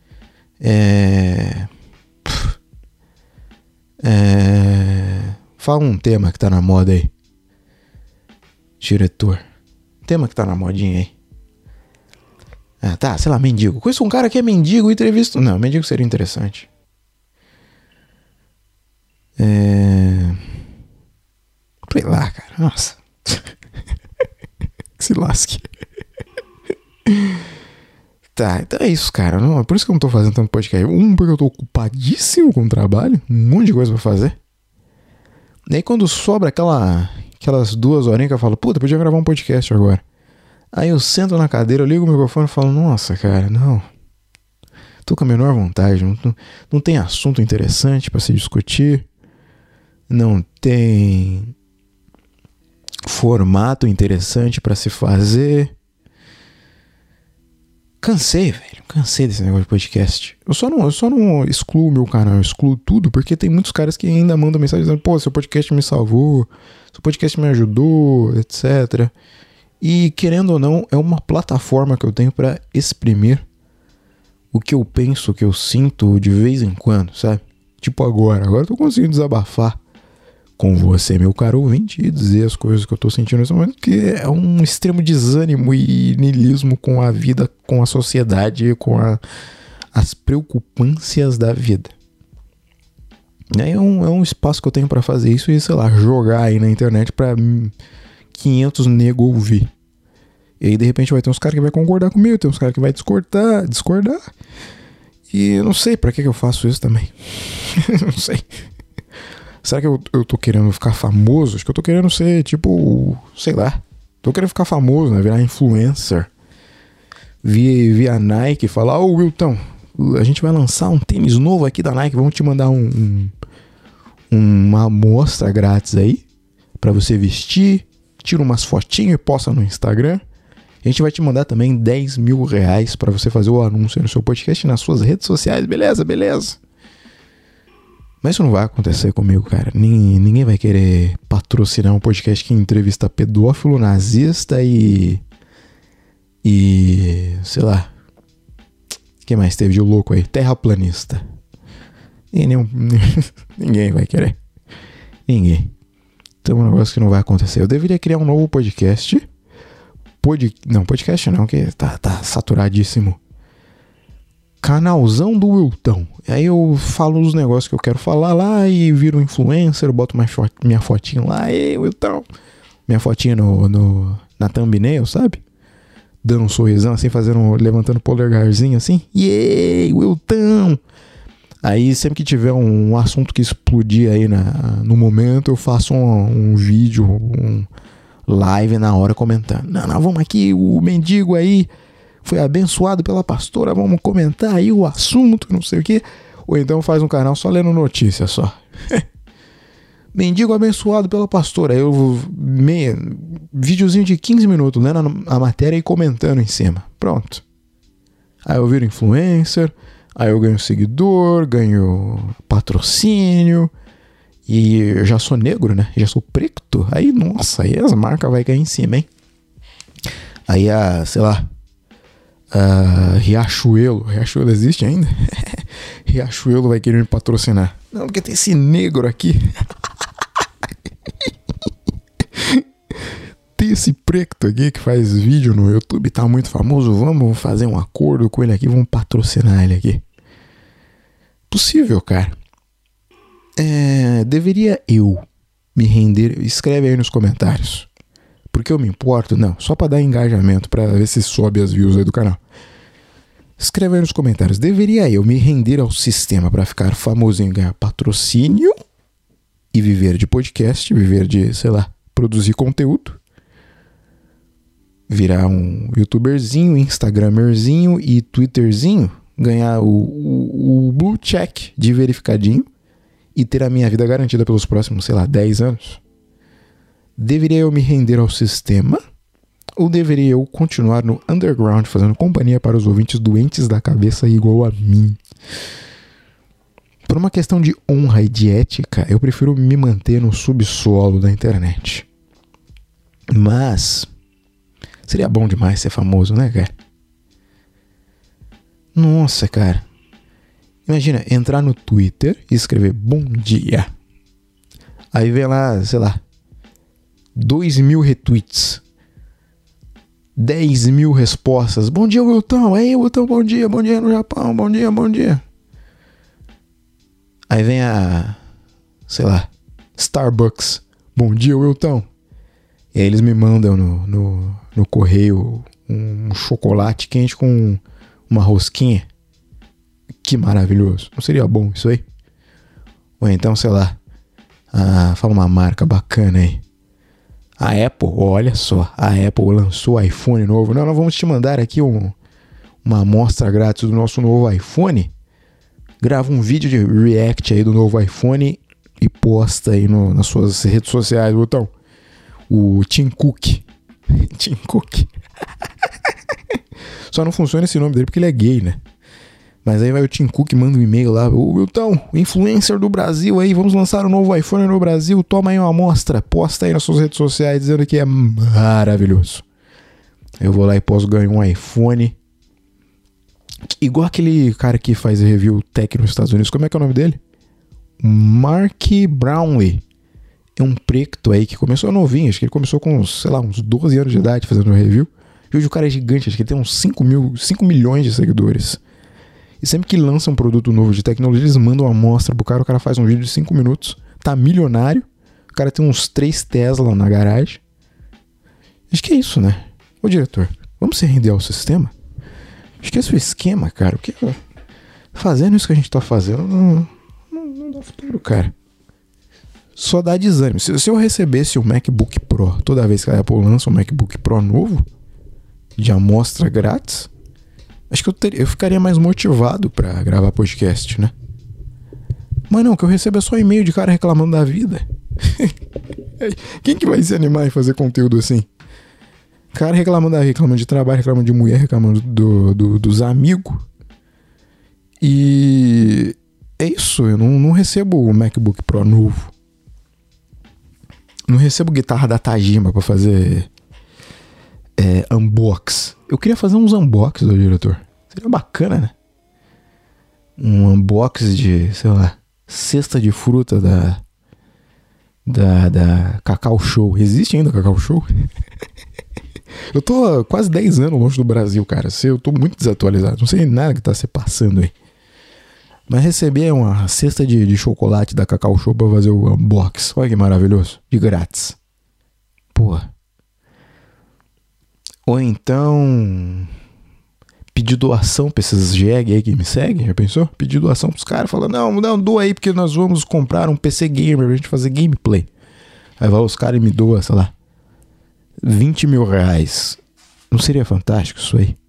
É... É... Fala um tema que tá na moda aí. Diretor. Tema que tá na modinha aí. Ah, tá, sei lá, mendigo. Conheço um cara que é mendigo e entrevista... Não, mendigo seria interessante. É... Sei lá, cara. Nossa. Que se lasque. Tá, então é isso, cara. Não, é por isso que eu não tô fazendo tanto podcast. Um, porque eu tô ocupadíssimo com o trabalho. Um monte de coisa pra fazer. E aí quando sobra aquela, aquelas duas horinhas que eu falo, puta, podia gravar um podcast agora. Aí eu sento na cadeira, eu ligo o microfone e falo, nossa, cara, não. Tô com a menor vontade. Não, não, não tem assunto interessante pra se discutir. Não tem formato interessante pra se fazer. Cansei, velho. Cansei desse negócio de podcast. Eu só não, eu só não excluo o meu canal, eu excluo tudo, porque tem muitos caras que ainda mandam mensagem dizendo, pô, seu podcast me salvou, seu podcast me ajudou, etcétera. E, querendo ou não, é uma plataforma que eu tenho pra exprimir o que eu penso, o que eu sinto de vez em quando, sabe? Tipo agora. Agora eu tô conseguindo desabafar com você, meu caro ouvinte, e dizer as coisas que eu tô sentindo nesse momento, que é um extremo desânimo e niilismo com a vida, com a sociedade, com a, as preocupâncias da vida. É um, é um espaço que eu tenho pra fazer isso e, sei lá, jogar aí na internet pra quinhentos nego ouvir. E aí, de repente, vai ter uns caras que vai concordar comigo, tem uns caras que vai discordar, discordar. E eu não sei pra que, que eu faço isso também. Não sei. Será que eu, eu tô querendo ficar famoso? Acho que eu tô querendo ser, tipo, sei lá. Tô querendo ficar famoso, né? Virar influencer. Vi, vi a Nike falar, ô Wilton, a gente vai lançar um tênis novo aqui da Nike, vamos te mandar um, um, uma amostra grátis aí, pra você vestir, tira umas fotinhas e posta no Instagram. A gente vai te mandar também dez mil reais pra você fazer o anúncio no seu podcast e nas suas redes sociais, beleza, beleza. Mas isso não vai acontecer comigo, cara. Ninguém, ninguém vai querer patrocinar um podcast que entrevista pedófilo, nazista e... E... sei lá. Quem mais teve de louco aí? Terraplanista. E nenhum, ninguém vai querer. Ninguém. Então é um negócio que não vai acontecer. Eu deveria criar um novo podcast. Pod... Não, podcast não, que tá, tá saturadíssimo. Canalzão do Wilton. Aí eu falo os negócios que eu quero falar lá e viro influencer, boto minha, fo- minha fotinha lá, ei, Wilton. Minha fotinha no, no, na thumbnail, sabe? Dando um sorrisão assim, fazendo, levantando o polegarzinho assim. Yay, Wilton! Aí sempre que tiver um, um assunto que explodir aí na, no momento, eu faço um, um vídeo, um live na hora comentando. Não, não, vamos aqui, o mendigo aí foi abençoado pela pastora, vamos comentar aí o assunto, não sei o que. Ou então faz um canal só lendo notícia só. Mendigo abençoado pela pastora. Aí eu meia, videozinho de quinze minutos lendo a, a matéria e comentando em cima. Pronto. Aí eu viro influencer, aí eu ganho seguidor, ganho patrocínio. E eu já sou negro, né? Já sou preto. Aí, nossa, aí as marcas vai cair em cima, hein? Aí a, sei lá, Uh, Riachuelo, Riachuelo existe ainda? Riachuelo vai querer me patrocinar. Não, porque tem esse negro aqui. Tem esse preto aqui que faz vídeo no YouTube, tá muito famoso. Vamos fazer um acordo com ele aqui, vamos patrocinar ele aqui. Possível, cara. É, deveria eu me render? Escreve aí nos comentários. Porque eu me importo? Não, só pra dar engajamento, pra ver se sobe as views aí do canal. Escreve aí nos comentários. Deveria eu me render ao sistema pra ficar famosinho, ganhar patrocínio e viver de podcast, viver de, sei lá, produzir conteúdo, virar um youtuberzinho, instagramerzinho e twitterzinho, ganhar o, o, o blue check de verificadinho e ter a minha vida garantida pelos próximos, sei lá, dez anos? Deveria eu me render ao sistema? Ou deveria eu continuar no underground fazendo companhia para os ouvintes doentes da cabeça igual a mim? Por uma questão de honra e de ética, eu prefiro me manter no subsolo da internet. Mas seria bom demais ser famoso, né, cara? Nossa, cara. Imagina, entrar no Twitter e escrever bom dia. Aí vem lá, sei lá, dois mil retweets. dez mil respostas. Bom dia, Wilton. Aí, Wilton, bom dia, bom dia no Japão, bom dia, bom dia. Aí vem a, sei lá, Starbucks. Bom dia, Wilton. E aí eles me mandam no, no, no correio um chocolate quente com uma rosquinha. Que maravilhoso. Não seria bom isso aí? Ou então, sei lá, ah, fala uma marca bacana aí. A Apple, olha só, a Apple lançou iPhone novo. Não, nós vamos te mandar aqui um, uma amostra grátis do nosso novo iPhone. Grava um vídeo de react aí do novo iPhone e posta aí no, nas suas redes sociais, botão. O Tim Cook. Tim Cook. Só não funciona esse nome dele porque ele é gay, né? Mas aí vai o Tim Cook, manda um e-mail lá. Ô, Wilton, influencer do Brasil aí, vamos lançar um novo iPhone no Brasil. Toma aí uma amostra, posta aí nas suas redes sociais dizendo que é maravilhoso. Eu vou lá e posso ganhar um iPhone. Igual aquele cara que faz review tech nos Estados Unidos. Como é que é o nome dele? Mark Brownlee. É um preto aí que começou novinho. Acho que ele começou com, sei lá, uns doze anos de idade fazendo review. E hoje o cara é gigante. Acho que ele tem uns cinco mil, cinco milhões de seguidores. E sempre que lança um produto novo de tecnologia, eles mandam uma amostra pro cara. O cara faz um vídeo de cinco minutos. Tá milionário. O cara tem uns três Tesla na garagem. Acho que é isso, né? Ô diretor, vamos se render ao sistema? Acho que esse é o esquema, cara. O que fazendo isso que a gente tá fazendo não, não, não dá futuro, cara. Só dá desânimo. Se, se eu recebesse um MacBook Pro toda vez que a Apple lança um MacBook Pro novo, de amostra grátis, acho que eu, teria, eu ficaria mais motivado pra gravar podcast, né? Mas não, o que eu recebo é só e-mail de cara reclamando da vida. Quem que vai se animar em fazer conteúdo assim? Cara reclamando da reclamando de trabalho, reclamando de mulher, reclamando do, do, dos amigos. E é isso, eu não, não recebo o MacBook Pro novo. Não recebo guitarra da Tajima pra fazer é, unbox. Eu queria fazer uns unbox do diretor. Seria bacana, né? Um unbox de, sei lá, cesta de fruta da da, da Cacau Show. Existe ainda Cacau Show? Eu tô há quase dez anos longe do Brasil, cara. Eu tô muito desatualizado. Não sei nada que tá se passando aí. Mas receber uma cesta de, de chocolate da Cacau Show pra fazer o unbox. Olha que maravilhoso. De grátis. Porra. Ou então pedir doação pra esses jegue aí que me seguem. Já pensou? Pedir doação pros caras. Falando, não, não, doa aí porque nós vamos comprar um P C gamer pra gente fazer gameplay. Aí vai os caras e me doam, sei lá, vinte mil reais. Não seria fantástico isso aí?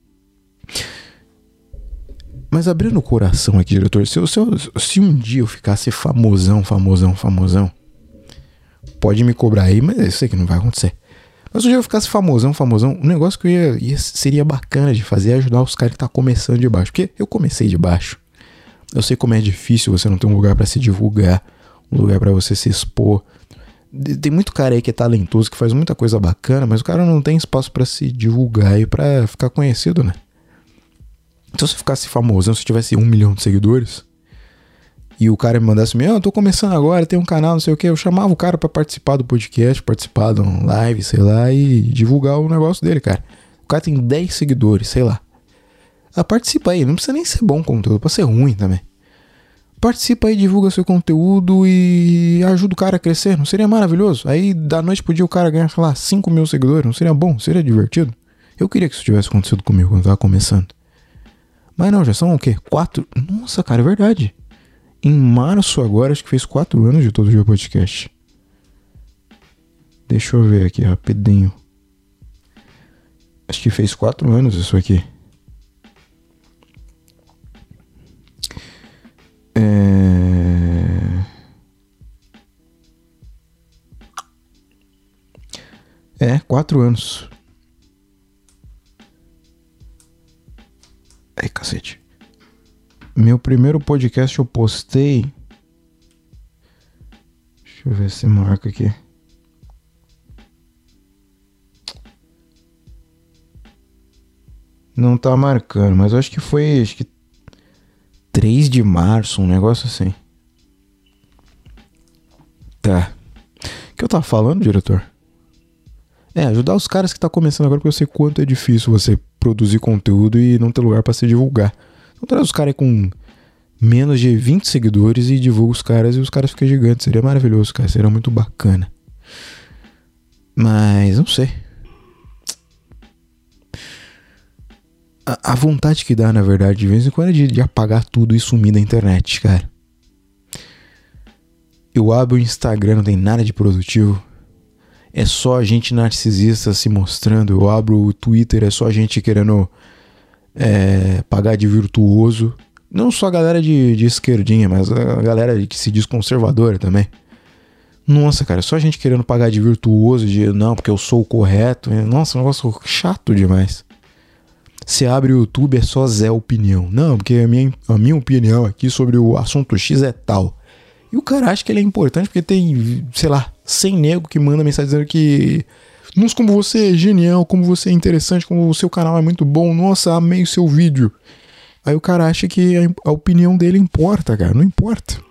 Mas abrindo o coração aqui, diretor, se, eu, se, eu, se um dia eu ficasse famosão, famosão, famosão, pode me cobrar aí, mas eu sei que não vai acontecer. Mas se um dia eu ficasse famosão, famosão, um negócio que eu ia, ia, seria bacana de fazer é ajudar os caras que estão começando de baixo. Porque eu comecei de baixo. Eu sei como é difícil você não ter um lugar pra se divulgar, um lugar pra você se expor. Tem muito cara aí que é talentoso, que faz muita coisa bacana, mas o cara não tem espaço pra se divulgar e pra ficar conhecido, né? Então se eu ficasse famosão, se eu tivesse um milhão de seguidores e o cara me mandasse, ah, eu tô começando agora, tem um canal, não sei o que, eu chamava o cara pra participar do podcast, participar de um live, sei lá, e divulgar o negócio dele, cara. O cara tem dez seguidores, sei lá. Ah, participa aí, não precisa nem ser bom conteúdo, pode ser ruim também. Participa aí, divulga seu conteúdo e ajuda o cara a crescer, não seria maravilhoso? Aí da noite pro dia o cara ganha, sei lá, cinco mil seguidores, não seria bom? Seria divertido? Eu queria que isso tivesse acontecido comigo quando eu tava começando. Mas não, já são o quê? Quatro? Nossa, cara, é verdade. Em março agora, acho que fez quatro anos de Todo Dia Podcast. Deixa eu ver aqui, rapidinho. Acho que fez quatro anos isso aqui. É... É, quatro anos. Ai, cacete. Meu primeiro podcast eu postei. Deixa eu ver se marca aqui. Não tá marcando, mas eu acho que foi acho que três de março, um negócio assim. Tá. O que eu tava falando, diretor? É, ajudar os caras que tá começando agora, porque eu sei quanto é difícil você produzir conteúdo e não ter lugar pra se divulgar. Então traz os caras com menos de vinte seguidores e divulga os caras e os caras ficam gigantes. Seria maravilhoso, cara. Seria muito bacana. Mas, não sei. A, a vontade que dá, na verdade, de vez em quando é de, de apagar tudo e sumir da internet, cara. Eu abro o Instagram, não tem nada de produtivo. É só gente narcisista se mostrando. Eu abro o Twitter, é só gente querendo é, pagar de virtuoso. Não só a galera de, de esquerdinha, mas a galera que se diz conservadora também. Nossa, cara, só gente querendo pagar de virtuoso, de não, porque eu sou o correto. Nossa, um negócio chato demais. Você abre o YouTube, é só Zé Opinião. Não, porque a minha, a minha opinião aqui sobre o assunto X é tal. E o cara acha que ele é importante porque tem, sei lá, cem nego que manda mensagem dizendo que nossa, como você é genial, como você é interessante, como o seu canal é muito bom, nossa, amei o seu vídeo. Aí o cara acha que a, a opinião dele importa, cara. Não importa.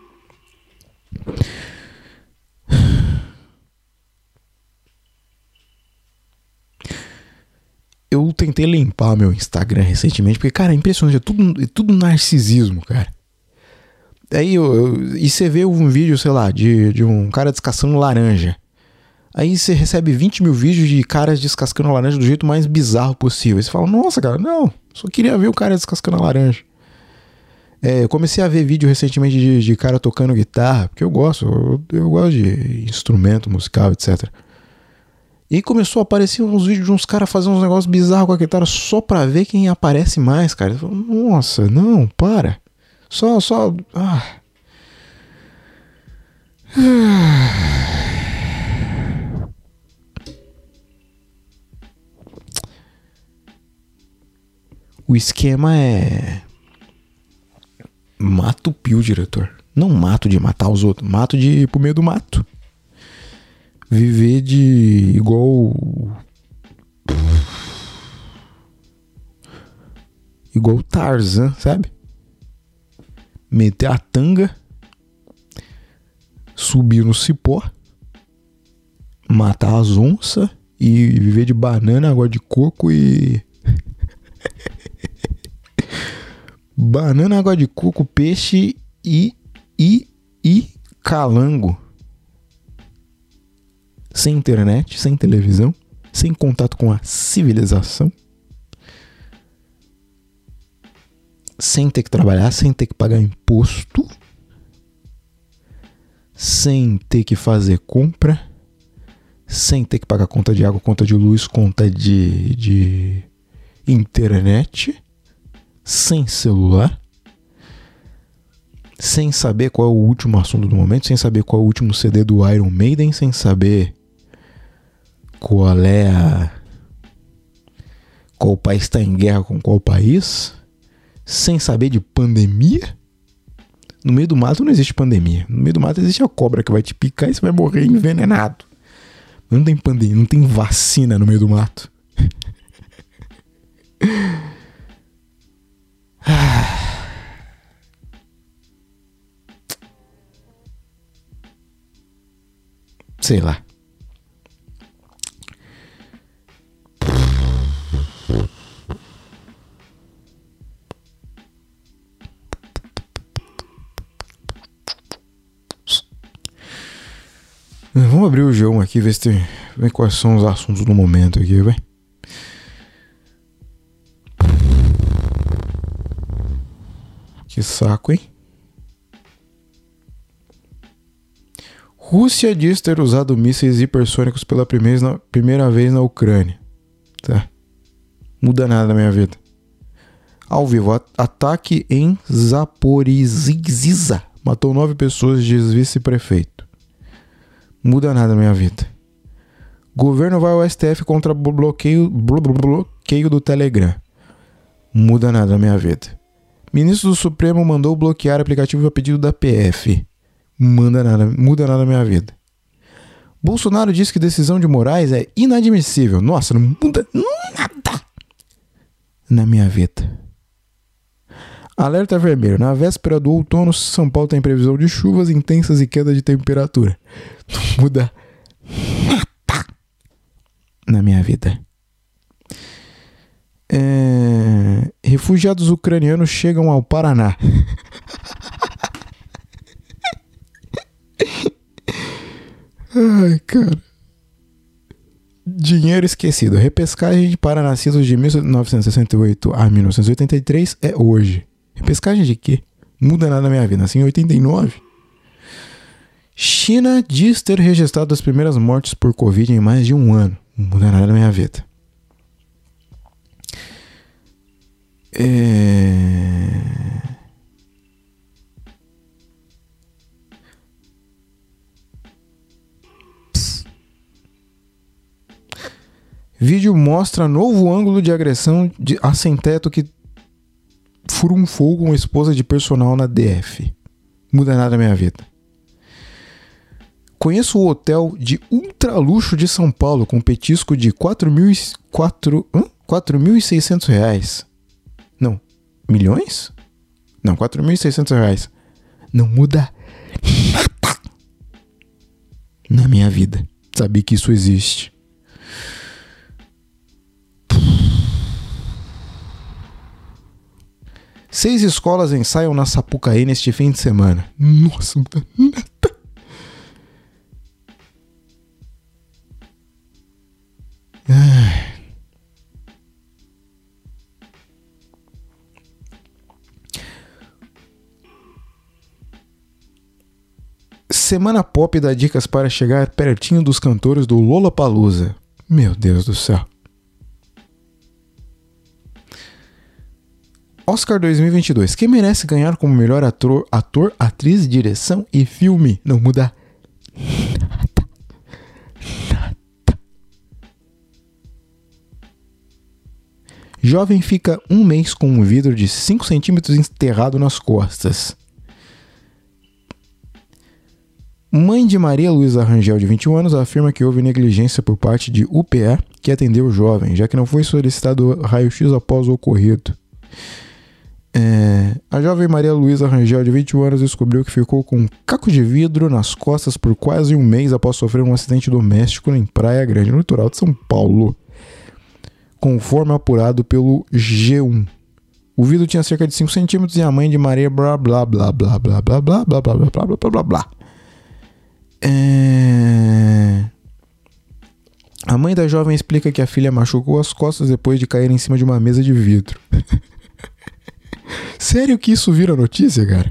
Eu tentei limpar meu Instagram recentemente, porque, cara, é impressionante, é tudo, é tudo narcisismo, cara. Aí eu, eu, e você vê um vídeo, sei lá, de, de um cara descascando laranja. Aí você recebe vinte mil vídeos de caras descascando laranja do jeito mais bizarro possível. Aí você fala, nossa, cara, não, só queria ver o cara descascando a laranja. É, eu comecei a ver vídeo recentemente de, de cara tocando guitarra, porque eu gosto, eu, eu gosto de instrumento musical, etcétera. E aí começou a aparecer uns vídeos de uns caras fazendo uns negócios bizarros com a guitarra só pra ver quem aparece mais, cara. Eu falo, nossa, não, para. Só, só... Ah. O esquema é... Mato o pio, diretor. Não mato de matar os outros. Mato de ir pro meio do mato. Viver de... Igual... Igual Tarzan, sabe? Meter a tanga. Subir no cipó. Matar as onças. E viver de banana, água de coco e... Banana, água de coco, peixe e, e, e calango. Sem internet, sem televisão, sem contato com a civilização. Sem ter que trabalhar, sem ter que pagar imposto. Sem ter que fazer compra. Sem ter que pagar conta de água, conta de luz, conta de, de internet. Sem celular, sem saber qual é o último assunto do momento, sem saber qual é o último C D do Iron Maiden, sem saber qual é a... qual país está em guerra com qual país, sem saber de pandemia. No meio do mato não existe pandemia. No meio do mato existe a cobra que vai te picar e você vai morrer envenenado. Não tem pandemia, não tem vacina no meio do mato. Sei lá. Vamos abrir o G um aqui, ver se tem, ver quais são os assuntos do momento aqui, vai. Que saco, hein? Rússia diz ter usado mísseis hipersônicos pela primeira, na, primeira vez na Ucrânia. Tá. Muda nada na minha vida. Ao vivo, a, ataque em Zaporizhzhia matou nove pessoas, diz vice-prefeito. Muda nada na minha vida. Governo vai ao S T F contra bloqueio, bloqueio do Telegram. Muda nada na minha vida. Ministro do Supremo mandou bloquear aplicativo a pedido da P F. Manda nada, muda nada na minha vida. Bolsonaro disse que decisão de Moraes é inadmissível. Nossa, não muda nada na minha vida. Alerta vermelho. Na véspera do outono, São Paulo tem previsão de chuvas intensas e queda de temperatura. Não muda nada na minha vida. É... Refugiados ucranianos chegam ao Paraná. Ai, cara. Dinheiro esquecido. Repescagem para nascidos de mil novecentos e sessenta e oito a mil novecentos e oitenta e três é hoje. Repescagem de quê? Muda nada na minha vida. Nasci em oitenta e nove. China diz ter registrado as primeiras mortes por Covid em mais de um ano. Muda nada na minha vida. É... Vídeo mostra novo ângulo de agressão de a sem-teto que furunfou com a esposa de personal na D F. Muda nada na minha vida. Conheço o hotel de ultraluxo de São Paulo com petisco de quatro mil e seiscentos reais. Não, milhões? Não, quatro mil e seiscentos reais. Não muda nada na minha vida. Saber que isso existe. Seis escolas ensaiam na Sapucaí neste fim de semana. Nossa, muda nada. Ai. Semana Pop dá dicas para chegar pertinho dos cantores do Lollapalooza. Meu Deus do céu. Oscar dois mil e vinte e dois. Quem merece ganhar como melhor ator, ator, atriz, direção e filme? Não muda nada. Nada. Jovem fica um mês com um vidro de cinco centímetros enterrado nas costas. Mãe de Maria Luísa Rangel, de vinte e um anos, afirma que houve negligência por parte de U P A que atendeu o jovem, já que não foi solicitado raio-x após o ocorrido. É, a jovem Maria Luísa Rangel, de vinte e um anos, descobriu que ficou com um caco de vidro nas costas por quase um mês após sofrer um acidente doméstico em Praia Grande, no litoral de São Paulo, conforme apurado pelo G um. O vidro tinha cerca de cinco centímetros e a mãe de Maria blá blá blá blá blá blá blá blá blá blá blá blá blá blá blá. É... A mãe da jovem explica que a filha machucou as costas depois de cair em cima de uma mesa de vidro. Sério que isso vira notícia, cara?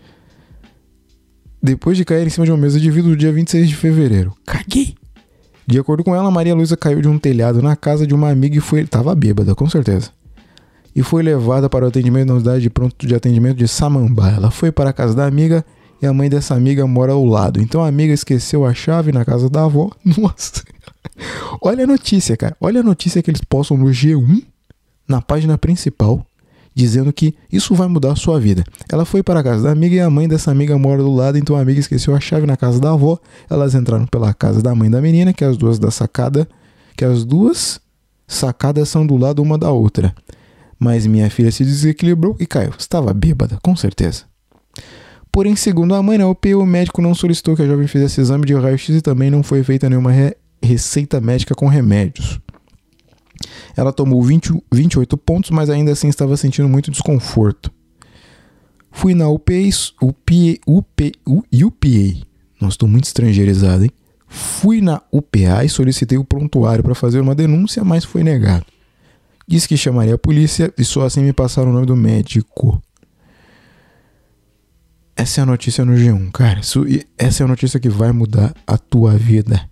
Depois de cair em cima de uma mesa de vidro no dia vinte e seis de fevereiro. Caguei! De acordo com ela, Maria Luísa caiu de um telhado na casa de uma amiga e foi... Tava bêbada, com certeza. E foi levada para o atendimento na unidade de pronto de atendimento de Samambaia. Ela foi para a casa da amiga e a mãe dessa amiga mora ao lado. Então a amiga esqueceu a chave na casa da avó. Nossa! Olha a notícia, cara. Olha a notícia que eles postam no G um, na página principal, dizendo que isso vai mudar a sua vida. Ela foi para a casa da amiga e a mãe dessa amiga mora do lado, então a amiga esqueceu a chave na casa da avó. Elas entraram pela casa da mãe da menina, que as duas da sacada, que as duas sacadas são do lado uma da outra. Mas minha filha se desequilibrou e caiu. Estava bêbada, com certeza. Porém, segundo a mãe, na U P, o médico não solicitou que a jovem fizesse exame de raio-x e também não foi feita nenhuma re- receita médica com remédios. Ela tomou vinte, vinte e oito pontos, mas ainda assim estava sentindo muito desconforto. Fui na U P A, U P A, U P A, U P A. Nossa, estou muito estrangeirizado, hein? Fui na U P A e solicitei o prontuário para fazer uma denúncia, mas foi negado. Disse que chamaria a polícia e só assim me passaram o nome do médico. Essa é a notícia no G um, cara. Isso, essa é a notícia que vai mudar a tua vida.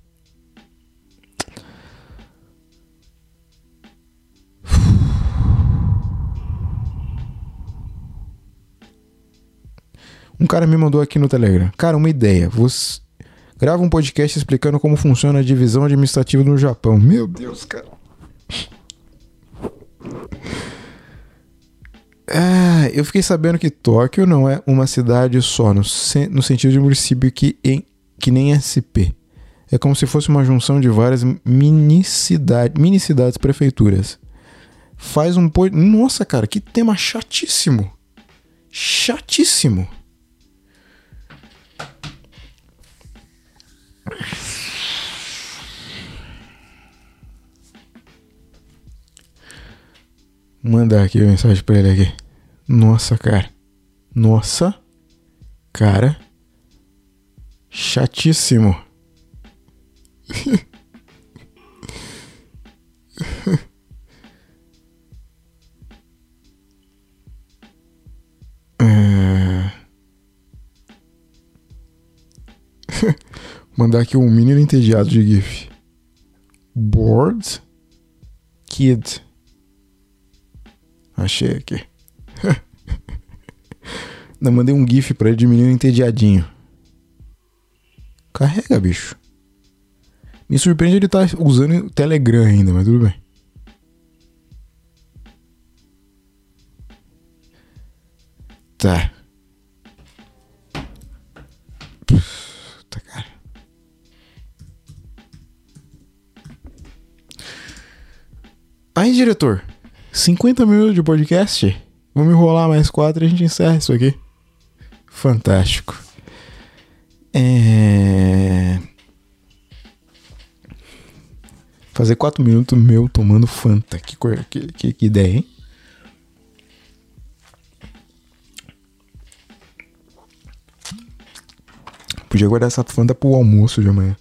Um cara me mandou aqui no Telegram. Cara, uma ideia. Você grava um podcast explicando como funciona a divisão administrativa no Japão. Meu Deus, cara. Ah, eu fiquei sabendo que Tóquio não é uma cidade só, no, sen- no sentido de município que, em, que nem S P. É como se fosse uma junção de várias mini, cidade, mini cidades, prefeituras. Faz um... Po... Nossa, cara, que tema chatíssimo. Chatíssimo. Mandar aqui a mensagem pra ele aqui. Nossa, cara. Nossa. Cara. Chatíssimo. é... Mandar aqui um menino entediado de GIF. Bored Kid. Achei aqui. Ainda mandei um GIF pra ele de menino entediadinho. Carrega, bicho. Me surpreende ele estar tá usando o Telegram ainda, mas tudo bem. Tá. Puta, cara. Aí, diretor. cinquenta minutos de podcast? Vamos enrolar mais quatro e a gente encerra isso aqui. Fantástico. É... Fazer quatro minutos meu tomando Fanta. Que, que, que, que ideia, hein? Podia guardar essa Fanta pro almoço de amanhã.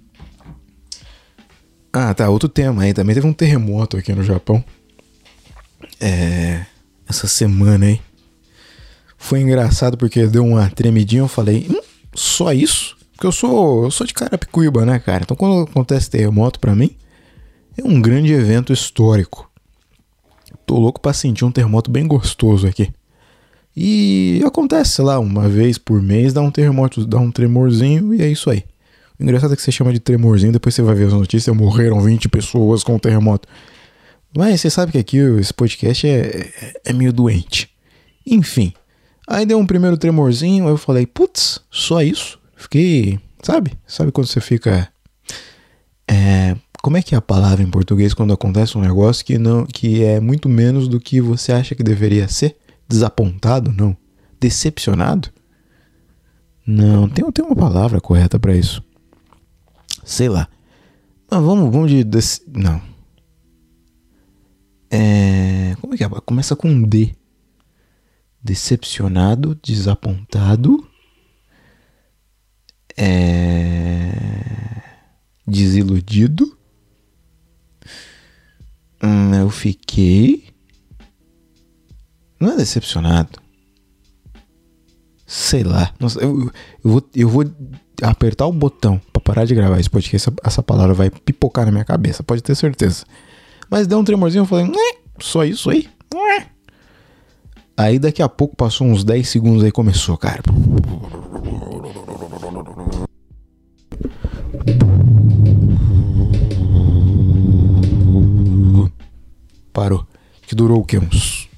Ah, tá. Outro tema aí. Também teve um terremoto aqui no Japão. É... Essa semana aí. Foi engraçado porque deu uma tremidinha. Eu falei, hum, só isso? Porque eu sou, eu sou de Carapicuíba, né, cara? Então quando acontece terremoto pra mim, é um grande evento histórico. Tô louco pra sentir um terremoto bem gostoso aqui. E acontece, sei lá, uma vez por mês dá um terremoto, dá um tremorzinho e é isso aí. O engraçado é que você chama de tremorzinho, depois você vai ver as notícias, morreram vinte pessoas com o terremoto. Mas você sabe que aqui esse podcast é, é, é meio doente. Enfim, aí deu um primeiro tremorzinho, aí eu falei, putz, só isso? Fiquei, sabe? Sabe quando você fica... É, como é que é a palavra em português quando acontece um negócio que, não, que é muito menos do que você acha que deveria ser? Desapontado? Não. Decepcionado? Não, tem, tem uma palavra correta pra isso. Sei lá. Mas vamos, vamos de... Desse, não. É, como é que é? Começa com D. Decepcionado, desapontado. É, desiludido. Hum, eu fiquei... Não é decepcionado. Sei lá. Nossa, eu, eu, vou, eu vou apertar o botão pra parar de gravar isso, porque essa, essa palavra vai pipocar na minha cabeça, pode ter certeza. Mas deu um tremorzinho, eu falei, só isso aí? Aí daqui a pouco passou uns dez segundos aí, começou, cara. Parou. Que durou o quê? Uns...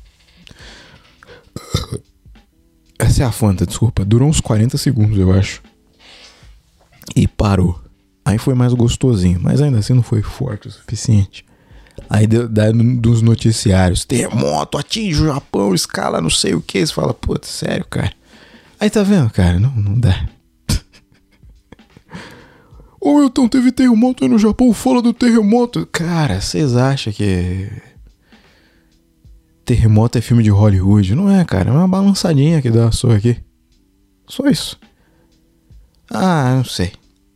Essa é a Fanta, desculpa. Durou uns quarenta segundos, eu acho. E parou. Aí foi mais gostosinho, mas ainda assim não foi forte o suficiente. Aí daí dos noticiários, terremoto atinge o Japão, escala não sei o que. Você fala, putz, sério, cara. Aí tá vendo, cara, não, não dá. Ô, então teve terremoto aí no Japão, fala do terremoto. Cara, vocês acham que terremoto é filme de Hollywood? Não é, cara, é uma balançadinha que dá só aqui. Só isso. Ah, não sei.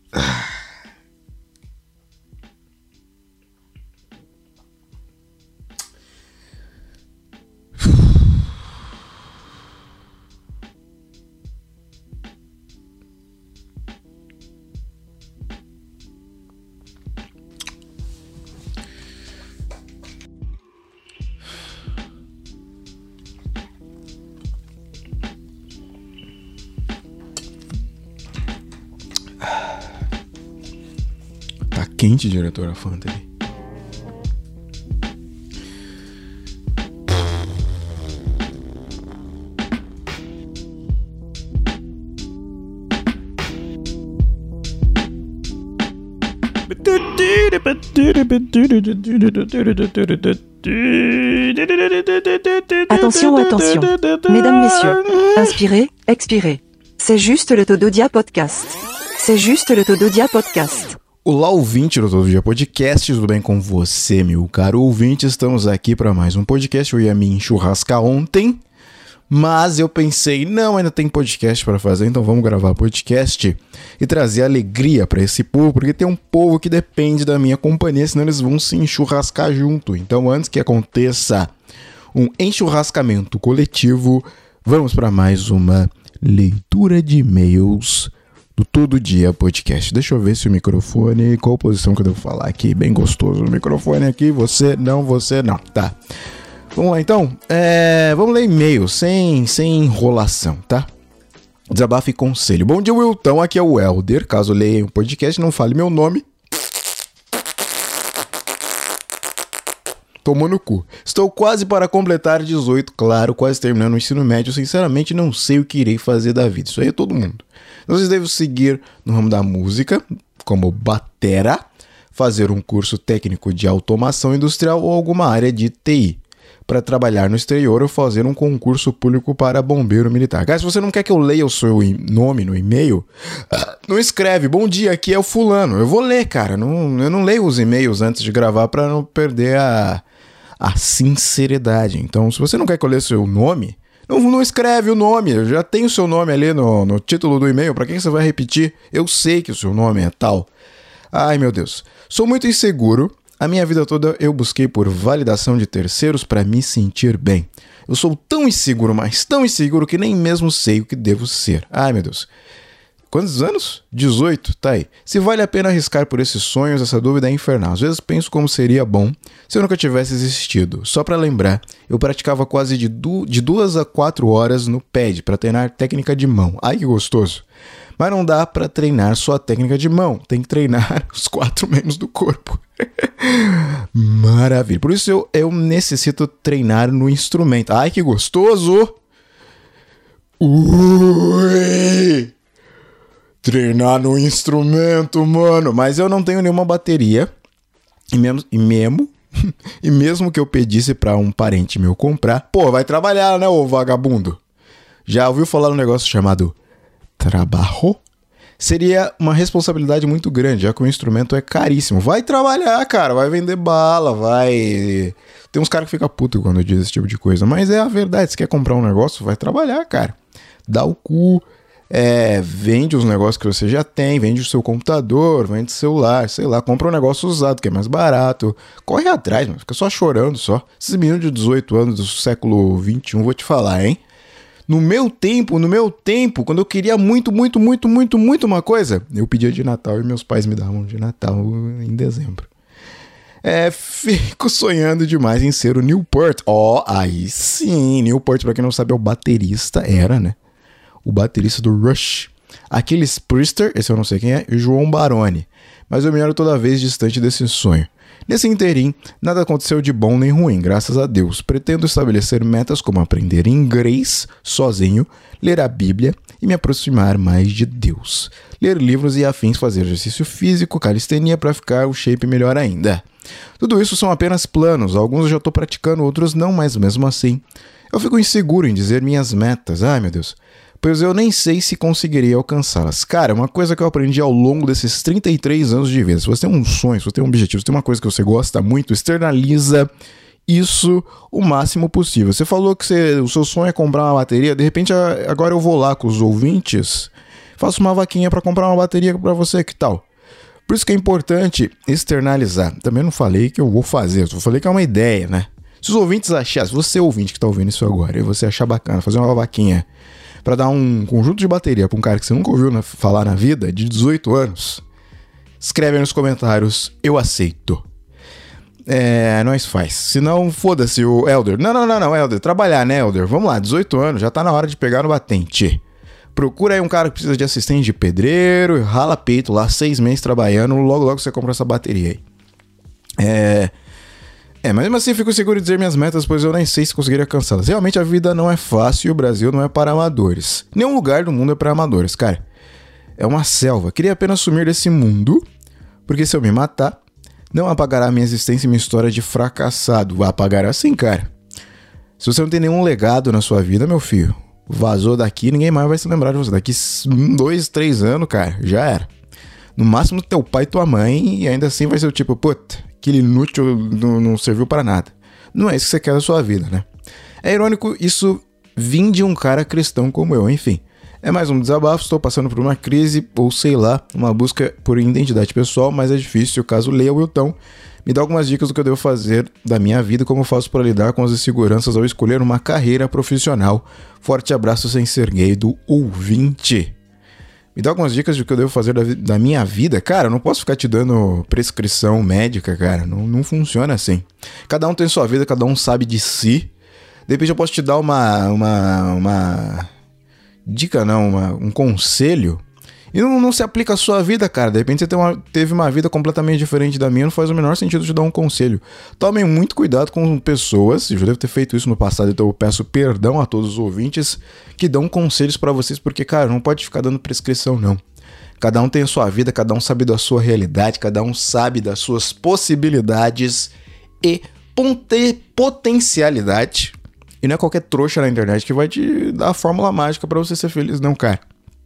Tá quente, diretora Fanta aí. Attention, attention. Mesdames, messieurs, inspirez, expirez. C'est juste le Tododia Podcast. C'est juste le Tododia Podcast. Olá, ouvinte do Todo Dia Podcast, tudo bem com você, meu caro ouvinte? Estamos aqui para mais um podcast. Eu ia me enchurrascar ontem, mas eu pensei, não, ainda tem podcast para fazer, então vamos gravar podcast e trazer alegria para esse povo, porque tem um povo que depende da minha companhia, senão eles vão se enchurrascar junto. Então, antes que aconteça um enchurrascamento coletivo, vamos para mais uma leitura de e-mails do Todo Dia Podcast. Deixa eu ver se o microfone, qual posição que eu devo falar aqui, bem gostoso o microfone aqui, você não, você não, tá. Vamos lá então, é, vamos ler e-mail, sem, sem enrolação, tá? Desabafo e conselho. Bom dia, Wilton, aqui é o Helder, caso leia um podcast, não fale meu nome. Tomou no cu. Estou quase para completar dezoito, claro, quase terminando o ensino médio. Sinceramente, não sei o que irei fazer da vida. Isso aí é todo mundo. Vocês devem seguir no ramo da música, como batera, fazer um curso técnico de automação industrial ou alguma área de T I. Para trabalhar no exterior ou fazer um concurso público para bombeiro militar. Cara, se você não quer que eu leia o seu nome no e-mail, não escreve, bom dia, aqui é o fulano. Eu vou ler, cara. Não, eu não leio os e-mails antes de gravar para não perder a... a sinceridade. Então, se você não quer que eu leia o seu nome, não, não escreve o nome. Eu já tenho o seu nome ali no, no título do e-mail. Pra que você vai repetir? Eu sei que o seu nome é tal. Ai, meu Deus. Sou muito inseguro. A minha vida toda eu busquei por validação de terceiros para me sentir bem. Eu sou tão inseguro, mas tão inseguro que nem mesmo sei o que devo ser. Ai, meu Deus. Quantos anos? dezoito, tá aí. Se vale a pena arriscar por esses sonhos, essa dúvida é infernal. Às vezes penso como seria bom se eu nunca tivesse existido. Só pra lembrar, eu praticava quase de, du- de duas a quatro horas no pad pra treinar técnica de mão. Ai, que gostoso. Mas não dá pra treinar só a técnica de mão. Tem que treinar os quatro membros do corpo. Maravilha. Por isso eu, eu necessito treinar no instrumento. Ai, que gostoso. Ui! Treinar no instrumento, mano. Mas eu não tenho nenhuma bateria. E mesmo, e mesmo, e mesmo que eu pedisse pra um parente meu comprar, pô, vai trabalhar, né, ô vagabundo? Já ouviu falar um negócio chamado trabalho? Seria uma responsabilidade muito grande, já que o instrumento é caríssimo. Vai trabalhar, cara. Vai vender bala, vai... Tem uns caras que ficam putos quando diz esse tipo de coisa. Mas é a verdade. Se quer comprar um negócio, vai trabalhar, cara. Dá o cu... É, vende os negócios que você já tem, vende o seu computador, vende celular, sei lá, compra um negócio usado que é mais barato, corre atrás, mano, fica só chorando só. Esses meninos de dezoito anos do século vinte e um, vou te falar, hein? No meu tempo, no meu tempo, quando eu queria muito, muito, muito, muito, muito uma coisa, eu pedia de Natal e meus pais me davam de Natal em dezembro. É, fico sonhando demais em ser o Newport. Ó, oh, aí sim, Newport, pra quem não sabe, é o baterista, era, né? O baterista do Rush, Aquiles Priester, esse eu não sei quem é, e João Baroni. Mas eu me olho toda vez distante desse sonho. Nesse interim, nada aconteceu de bom nem ruim, graças a Deus. Pretendo estabelecer metas como aprender inglês sozinho, ler a Bíblia e me aproximar mais de Deus. Ler livros e afins, fazer exercício físico, calistenia para ficar o shape melhor ainda. Tudo isso são apenas planos, alguns eu já estou praticando, outros não, mas mesmo assim, eu fico inseguro em dizer minhas metas. Ai, meu Deus. Pois eu nem sei se conseguiria alcançá-las. Cara, uma coisa que eu aprendi ao longo desses trinta e três anos de vida, se você tem um sonho, se você tem um objetivo, se tem uma coisa que você gosta muito, externaliza isso o máximo possível. Você falou que você, o seu sonho é comprar uma bateria, de repente agora eu vou lá com os ouvintes, faço uma vaquinha para comprar uma bateria para você, que tal? Por isso que é importante externalizar. Também não falei que eu vou fazer, só falei que é uma ideia, né? Se os ouvintes acharem, se você ouvinte que tá ouvindo isso agora, e você achar bacana fazer uma vaquinha pra dar um conjunto de bateria pra um cara que você nunca ouviu na, falar na vida, de dezoito anos, escreve aí nos comentários, eu aceito. É, nós faz. Se não, foda-se o Helder. Não, não, não, não, Helder, trabalhar, né, Helder? Vamos lá, dezoito anos, já tá na hora de pegar no batente. Procura aí um cara que precisa de assistente de pedreiro, rala peito lá, seis meses trabalhando, logo logo você compra essa bateria aí. É... É, mas mesmo assim eu fico seguro de dizer minhas metas, pois eu nem sei se conseguiria alcançá-las. Realmente a vida não é fácil e o Brasil não é para amadores. Nenhum lugar do mundo é para amadores, cara. É uma selva. Queria apenas sumir desse mundo, porque se eu me matar, Não apagará minha existência e minha história de fracassado. Vai apagar assim, cara. Se você não tem nenhum legado na sua vida, meu filho, vazou daqui, ninguém mais vai se lembrar de você. Daqui dois, três anos, cara, já era. No máximo teu pai e tua mãe, e ainda assim vai ser o tipo, puta, aquele inútil não, não serviu para nada. Não é isso que você quer da sua vida, né? É irônico isso vir de um cara cristão como eu, enfim. É mais um desabafo, estou passando por uma crise, ou sei lá, uma busca por identidade pessoal, mas é difícil, caso leia o Wilton. Me dá algumas dicas do que eu devo fazer da minha vida, como eu faço para lidar com as inseguranças ao escolher uma carreira profissional. Forte abraço sem ser gay do ouvinte. Me dá algumas dicas do que eu devo fazer da, da minha vida. Cara, eu não posso ficar te dando prescrição médica, cara. Não, não funciona assim. Cada um tem sua vida, cada um sabe de si. De repente eu posso te dar uma... uma, uma dica, não, uma, um conselho. E não, não se aplica à sua vida, cara. De repente você tem uma, teve uma vida completamente diferente da minha. Não faz o menor sentido te dar um conselho. Tomem muito cuidado com pessoas. Eu já devo ter feito isso no passado, então eu peço perdão a todos os ouvintes que dão conselhos pra vocês. Porque, cara, não pode ficar dando prescrição, não. Cada um tem a sua vida, cada um sabe da sua realidade, cada um sabe das suas possibilidades e ponte, potencialidade. E não é qualquer trouxa na internet que vai te dar a fórmula mágica pra você ser feliz, não, cara.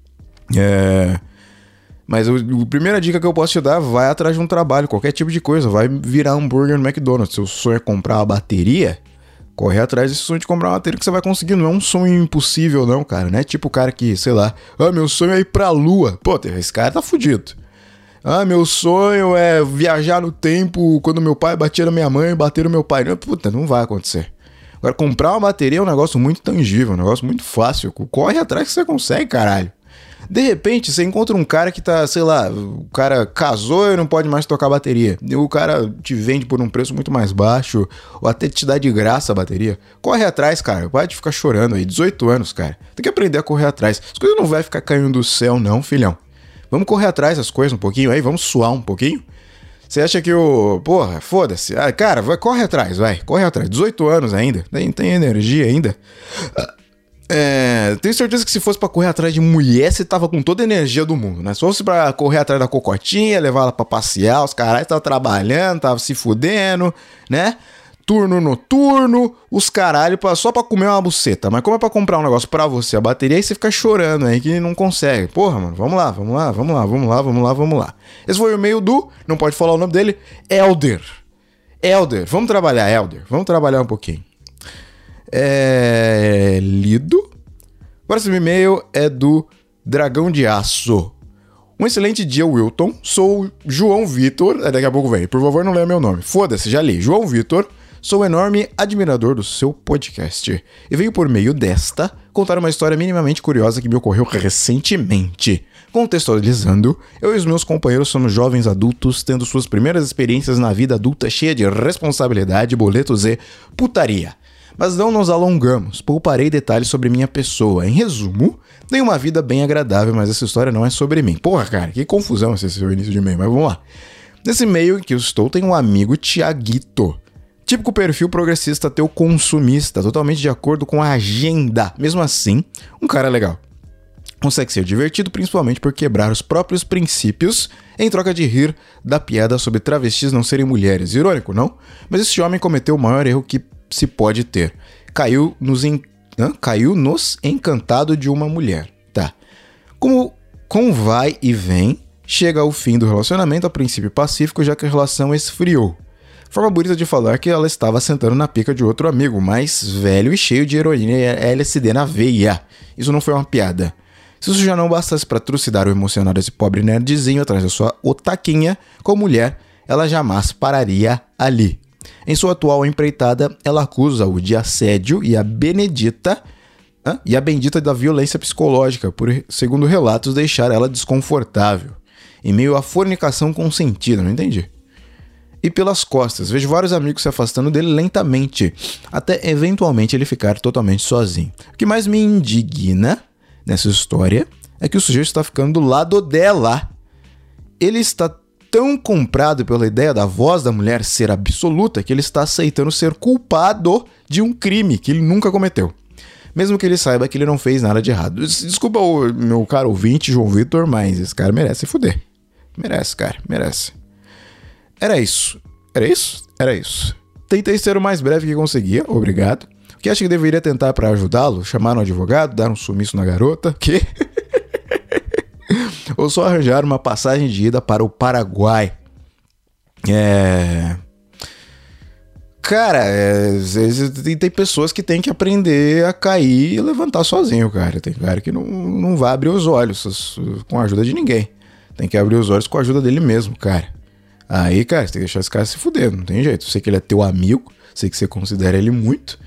É... Mas a primeira dica que eu posso te dar, vai atrás de um trabalho, qualquer tipo de coisa, vai virar hambúrguer no McDonald's. Seu sonho é comprar uma bateria, corre atrás desse sonho de comprar uma bateria que você vai conseguir. Não é um sonho impossível não, cara, não é tipo o cara que, sei lá, ah, meu sonho é ir pra lua. Pô, esse cara tá fudido. Ah, meu sonho é viajar no tempo quando meu pai batia na minha mãe e bater no meu pai. Puta, não vai acontecer. Agora, comprar uma bateria é um negócio muito tangível, um negócio muito fácil. Corre atrás que você consegue, caralho. De repente, você encontra um cara que tá, sei lá, o cara casou e não pode mais tocar bateria. E o cara te vende por um preço muito mais baixo, ou até te dá de graça a bateria. Corre atrás, cara. Pode ficar chorando aí. dezoito anos, cara. Tem que aprender a correr atrás. As coisas não vai ficar caindo do céu, não, filhão. Vamos correr atrás das coisas um pouquinho aí, vamos suar um pouquinho. Você acha que o... Porra, foda-se. Ah, cara, vai, corre atrás, vai. Corre atrás. dezoito anos ainda. Tem, tem energia ainda. É, tenho certeza que se fosse pra correr atrás de mulher, você tava com toda a energia do mundo, né? Se fosse pra correr atrás da cocotinha, levar ela pra passear, os caras estavam trabalhando, tava se fudendo, né? Turno noturno, os caralho, só pra comer uma buceta. Mas como é pra comprar um negócio pra você, a bateria, aí você fica chorando aí que não consegue. Porra, mano, vamos lá, vamos lá, vamos lá, vamos lá, vamos lá, vamos lá. Esse foi o e-mail do, não pode falar o nome dele, Elder. Elder, vamos trabalhar, Elder, vamos trabalhar um pouquinho. É... lido. O próximo e-mail é do Dragão de Aço. Um excelente dia, Wilton. Sou João Vitor. Daqui a pouco vem. Por favor, não leia meu nome. Foda-se, já li. João Vitor. Sou enorme admirador do seu podcast. E venho por meio desta contar uma história minimamente curiosa que me ocorreu recentemente. Contextualizando, eu e os meus companheiros somos jovens adultos tendo suas primeiras experiências na vida adulta cheia de responsabilidade, boletos e putaria. Mas não nos alongamos, pouparei detalhes sobre minha pessoa. Em resumo, tenho uma vida bem agradável, mas essa história não é sobre mim. Porra, cara, que confusão esse seu início de e-mail, mas vamos lá. Nesse e-mail em que eu estou, tem um amigo Tiaguito. Típico perfil progressista ateu consumista, totalmente de acordo com a agenda. Mesmo assim, um cara legal. Consegue ser divertido, principalmente por quebrar os próprios princípios em troca de rir da piada sobre travestis não serem mulheres. Irônico, não? Mas esse homem cometeu o maior erro que se pode ter. Caiu nos, en... Caiu nos encantado de uma mulher. Tá. Como com vai e vem, chega ao fim do relacionamento, a princípio pacífico, já que a relação esfriou. Forma bonita de falar que ela estava sentando na pica de outro amigo, mais velho e cheio de heroína e L S D na veia. Isso não foi uma piada. Se isso já não bastasse para trucidar o emocional desse pobre nerdzinho atrás da sua otaquinha, como mulher, ela jamais pararia ali. Em sua atual empreitada, ela acusa-o de assédio e a Benedita hã? e a bendita da violência psicológica, por, segundo relatos, deixar ela desconfortável. Em meio à fornicação consentida, não entendi. E pelas costas, vejo vários amigos se afastando dele lentamente, até eventualmente ele ficar totalmente sozinho. O que mais me indigna nessa história é que o sujeito está ficando do lado dela. Ele está tão comprado pela ideia da voz da mulher ser absoluta que ele está aceitando ser culpado de um crime que ele nunca cometeu. Mesmo que ele saiba que ele não fez nada de errado. Desculpa o meu caro ouvinte, João Vitor, mas esse cara merece se fuder. Merece, cara, merece. era isso. Era isso? Era isso. Tentei ser o mais breve que conseguia, obrigado. O que acha que deveria tentar pra ajudá-lo? Chamar um advogado? Dar um sumiço na garota? Que? Ou só arranjar uma passagem de ida para o Paraguai? É... Cara, é... às vezes tem pessoas que têm que aprender a cair e levantar sozinho, cara. Tem cara que não, não vai abrir os olhos com a ajuda de ninguém. Tem que abrir os olhos com a ajuda dele mesmo, cara. Aí, cara, você tem que deixar esse cara se fuder, não tem jeito. Eu sei que ele é teu amigo, sei que você considera ele muito,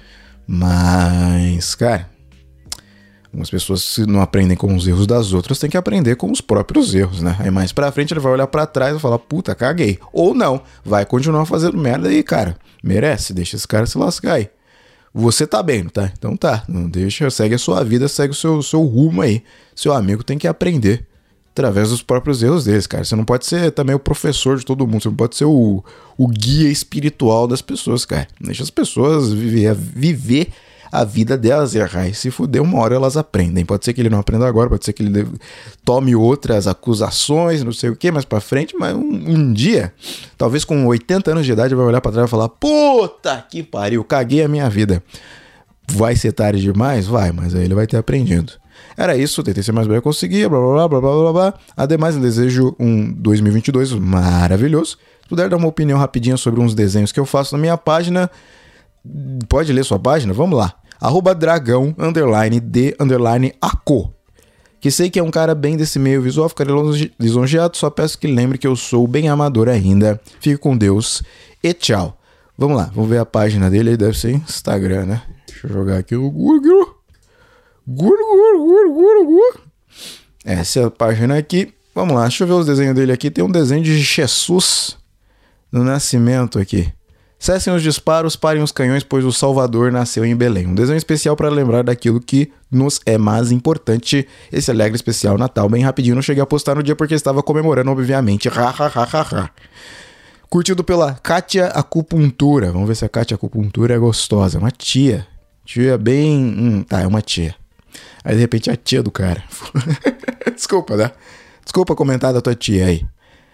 mas, cara, algumas pessoas, se não aprendem com os erros das outras, tem que aprender com os próprios erros, né? Aí mais pra frente ele vai olhar pra trás e falar, puta, caguei. Ou não, vai continuar fazendo merda aí, cara. Merece, deixa esse cara se lascar aí. Você tá bem, não tá? Então tá, não deixa, segue a sua vida, segue o seu, seu rumo aí. Seu amigo tem que aprender através dos próprios erros deles, cara. Você não pode ser também o professor de todo mundo, você não pode ser o, o guia espiritual das pessoas, cara. Deixa as pessoas viver, viver a vida delas, errar e se fuder, uma hora elas aprendem. Pode ser que ele não aprenda agora, pode ser que ele tome outras acusações, não sei o que, mais pra frente, mas um, um dia, talvez com oitenta anos de idade, vai olhar pra trás e falar, puta que pariu, caguei a minha vida. Vai ser tarde demais? Vai, mas aí ele vai ter aprendido. Era isso, tentei ser mais breve, conseguia, blá blá blá blá blá blá. Ademais, eu desejo um dois mil e vinte e dois maravilhoso. Se puder dar uma opinião rapidinha sobre uns desenhos que eu faço na minha página, pode ler sua página? Vamos lá. Arroba dragão, underline, de, underline, aco. Que sei que é um cara bem desse meio visual, ficarei lisonjeado, só peço que lembre que eu sou bem amador ainda. Fique com Deus e tchau. Vamos lá, vamos ver a página dele, aí deve ser Instagram, né? Deixa eu jogar aqui o Google. Guru, guru, guru, guru. Essa é a página aqui. Vamos lá, deixa eu ver os desenhos dele aqui. Tem um desenho de Jesus no nascimento aqui. Cessem os disparos, parem os canhões, pois o Salvador nasceu em Belém. Um desenho especial para lembrar daquilo que nos é mais importante. Esse alegre especial Natal, bem rapidinho. Não cheguei a postar no dia porque estava comemorando, obviamente. Ha, ha, ha, ha, ha. Curtido pela Kátia Acupuntura. Vamos ver se a Kátia Acupuntura é gostosa. Uma tia. Tia bem... Hum, tá, é uma tia. Aí de repente é a tia do cara. Desculpa, né? Desculpa comentar da tua tia aí.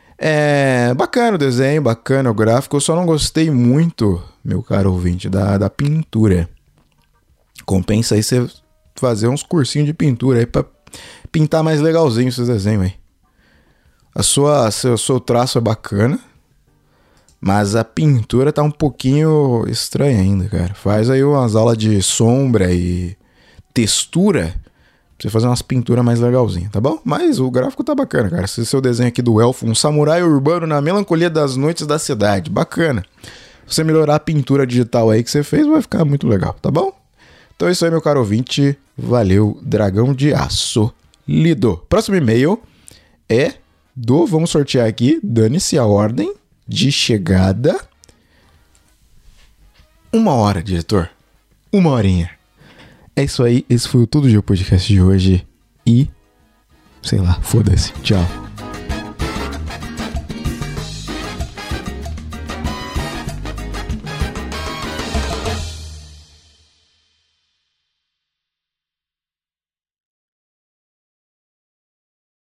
É bacana o desenho, bacana o gráfico. Eu só não gostei muito, meu caro ouvinte, da, da pintura. Compensa aí você fazer uns cursinhos de pintura aí pra pintar mais legalzinho esses desenhos aí. A sua, seu, seu traço é bacana, mas a pintura tá um pouquinho estranha ainda, cara. Faz aí umas aulas de sombra e textura pra você fazer umas pinturas mais legalzinhas, tá bom? Mas o gráfico tá bacana, cara. Esse seu desenho aqui do elfo, um samurai urbano na melancolia das noites da cidade. Bacana. Se você melhorar a pintura digital aí que você fez, vai ficar muito legal, tá bom? Então é isso aí, meu caro ouvinte. Valeu, Dragão de Aço. Lido. Próximo e-mail é do... Vamos sortear aqui. Dane-se a ordem de chegada. Uma hora, diretor. Uma horinha. É isso aí, esse foi o Todo Dia Podcast de hoje e, sei lá, foda-se, tchau.